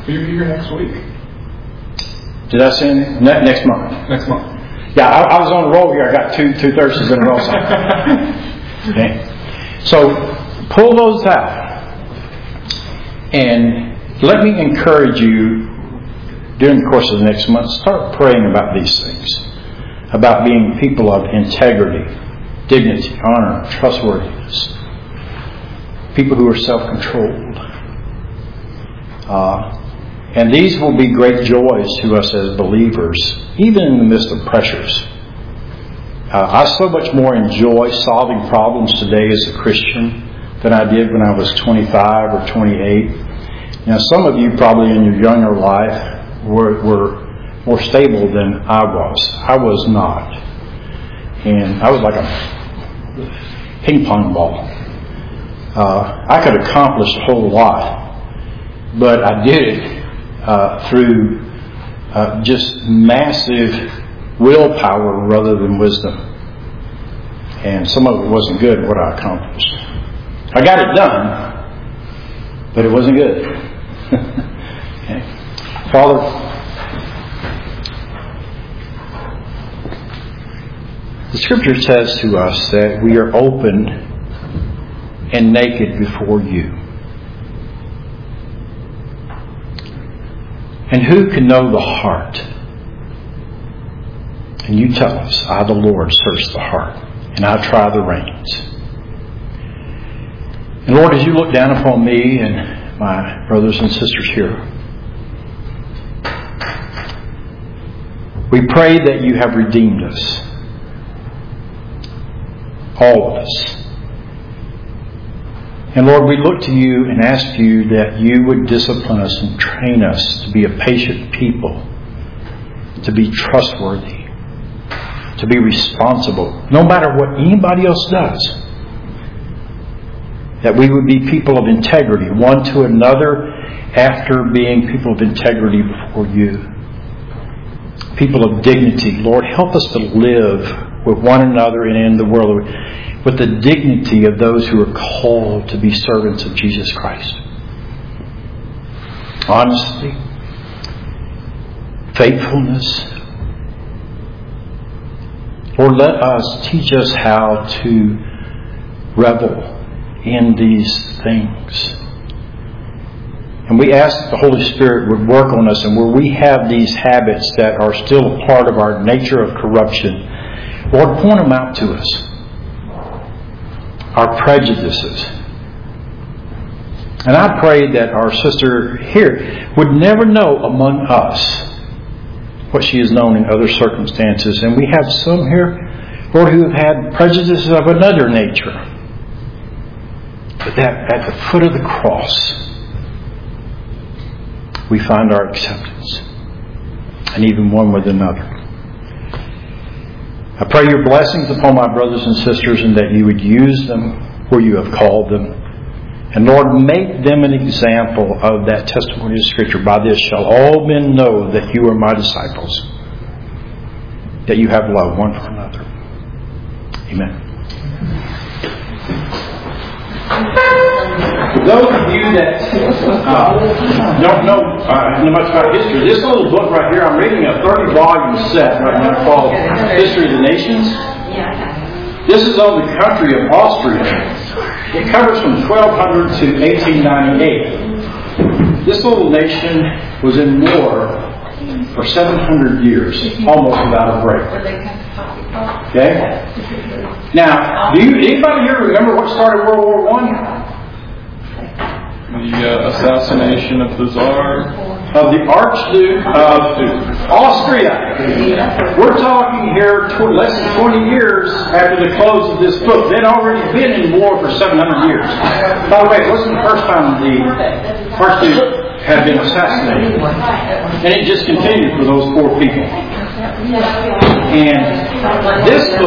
S2: Will you be here next week?
S1: Did I say anything? Ne- next month.
S2: Next month.
S1: Yeah, I, I was on a roll here. I got two two Thursdays in a row. Okay. So pull those out. And let me encourage you during the course of the next month, start praying about these things. About being people of integrity, dignity, honor, trustworthiness. People who are self-controlled. Uh, and these will be great joys to us as believers, even in the midst of pressures. Uh, I so much more enjoy solving problems today as a Christian than I did when I was twenty-five or twenty-eight. Now, some of you probably in your younger life were, were more stable than I was. I was not. And I was like a ping pong ball. Uh, I could accomplish a whole lot. But I did it uh, through uh, just massive willpower rather than wisdom. And some of it wasn't good, what I accomplished. I got it done, but it wasn't good. Okay. Father, the Scripture says to us that we are open and naked before you. And who can know the heart? And you tell us, I, the Lord, search the heart, and I try the reins. And Lord, as you look down upon me and my brothers and sisters here, we pray that you have redeemed us. All of us. And Lord, we look to you and ask you that you would discipline us and train us to be a patient people, to be trustworthy, to be responsible, no matter what anybody else does. That we would be people of integrity, one to another, after being people of integrity before you. People of dignity. Lord, help us to live with one another and in the world with the dignity of those who are called to be servants of Jesus Christ. Honesty, faithfulness. Lord, let us teach us how to revel in these things. And we ask that the Holy Spirit would work on us, and where we have these habits that are still a part of our nature of corruption, Lord, point them out to us. Our prejudices. And I pray that our sister here would never know among us what she has known in other circumstances. And we have some here, Lord, who have had prejudices of another nature. But that at the foot of the cross, we find our acceptance. And even one with another. I pray your blessings upon my brothers and sisters, and that you would use them where you have called them. And Lord, make them an example of that testimony of Scripture. By this shall all men know that you are my disciples, that you have love one for another. Amen. For those of you that uh, don't know uh, much about history, this little book right here, I'm reading a thirty volume set right now called History of the Nations. This is on the country of Austria. It covers from twelve hundred to eighteen ninety-eight. This little nation was in war for seven hundred years, almost without a break. Okay? Now, do you, anybody here remember what started World War One?
S2: The uh, assassination of the Tsar.
S1: Of the Archduke of Austria. We're talking here tw- less than twenty years after the close of this book. They'd already been in war for seven hundred years. By the way, it wasn't the first time the Archduke had been assassinated. And it just continued for those poor people. And this book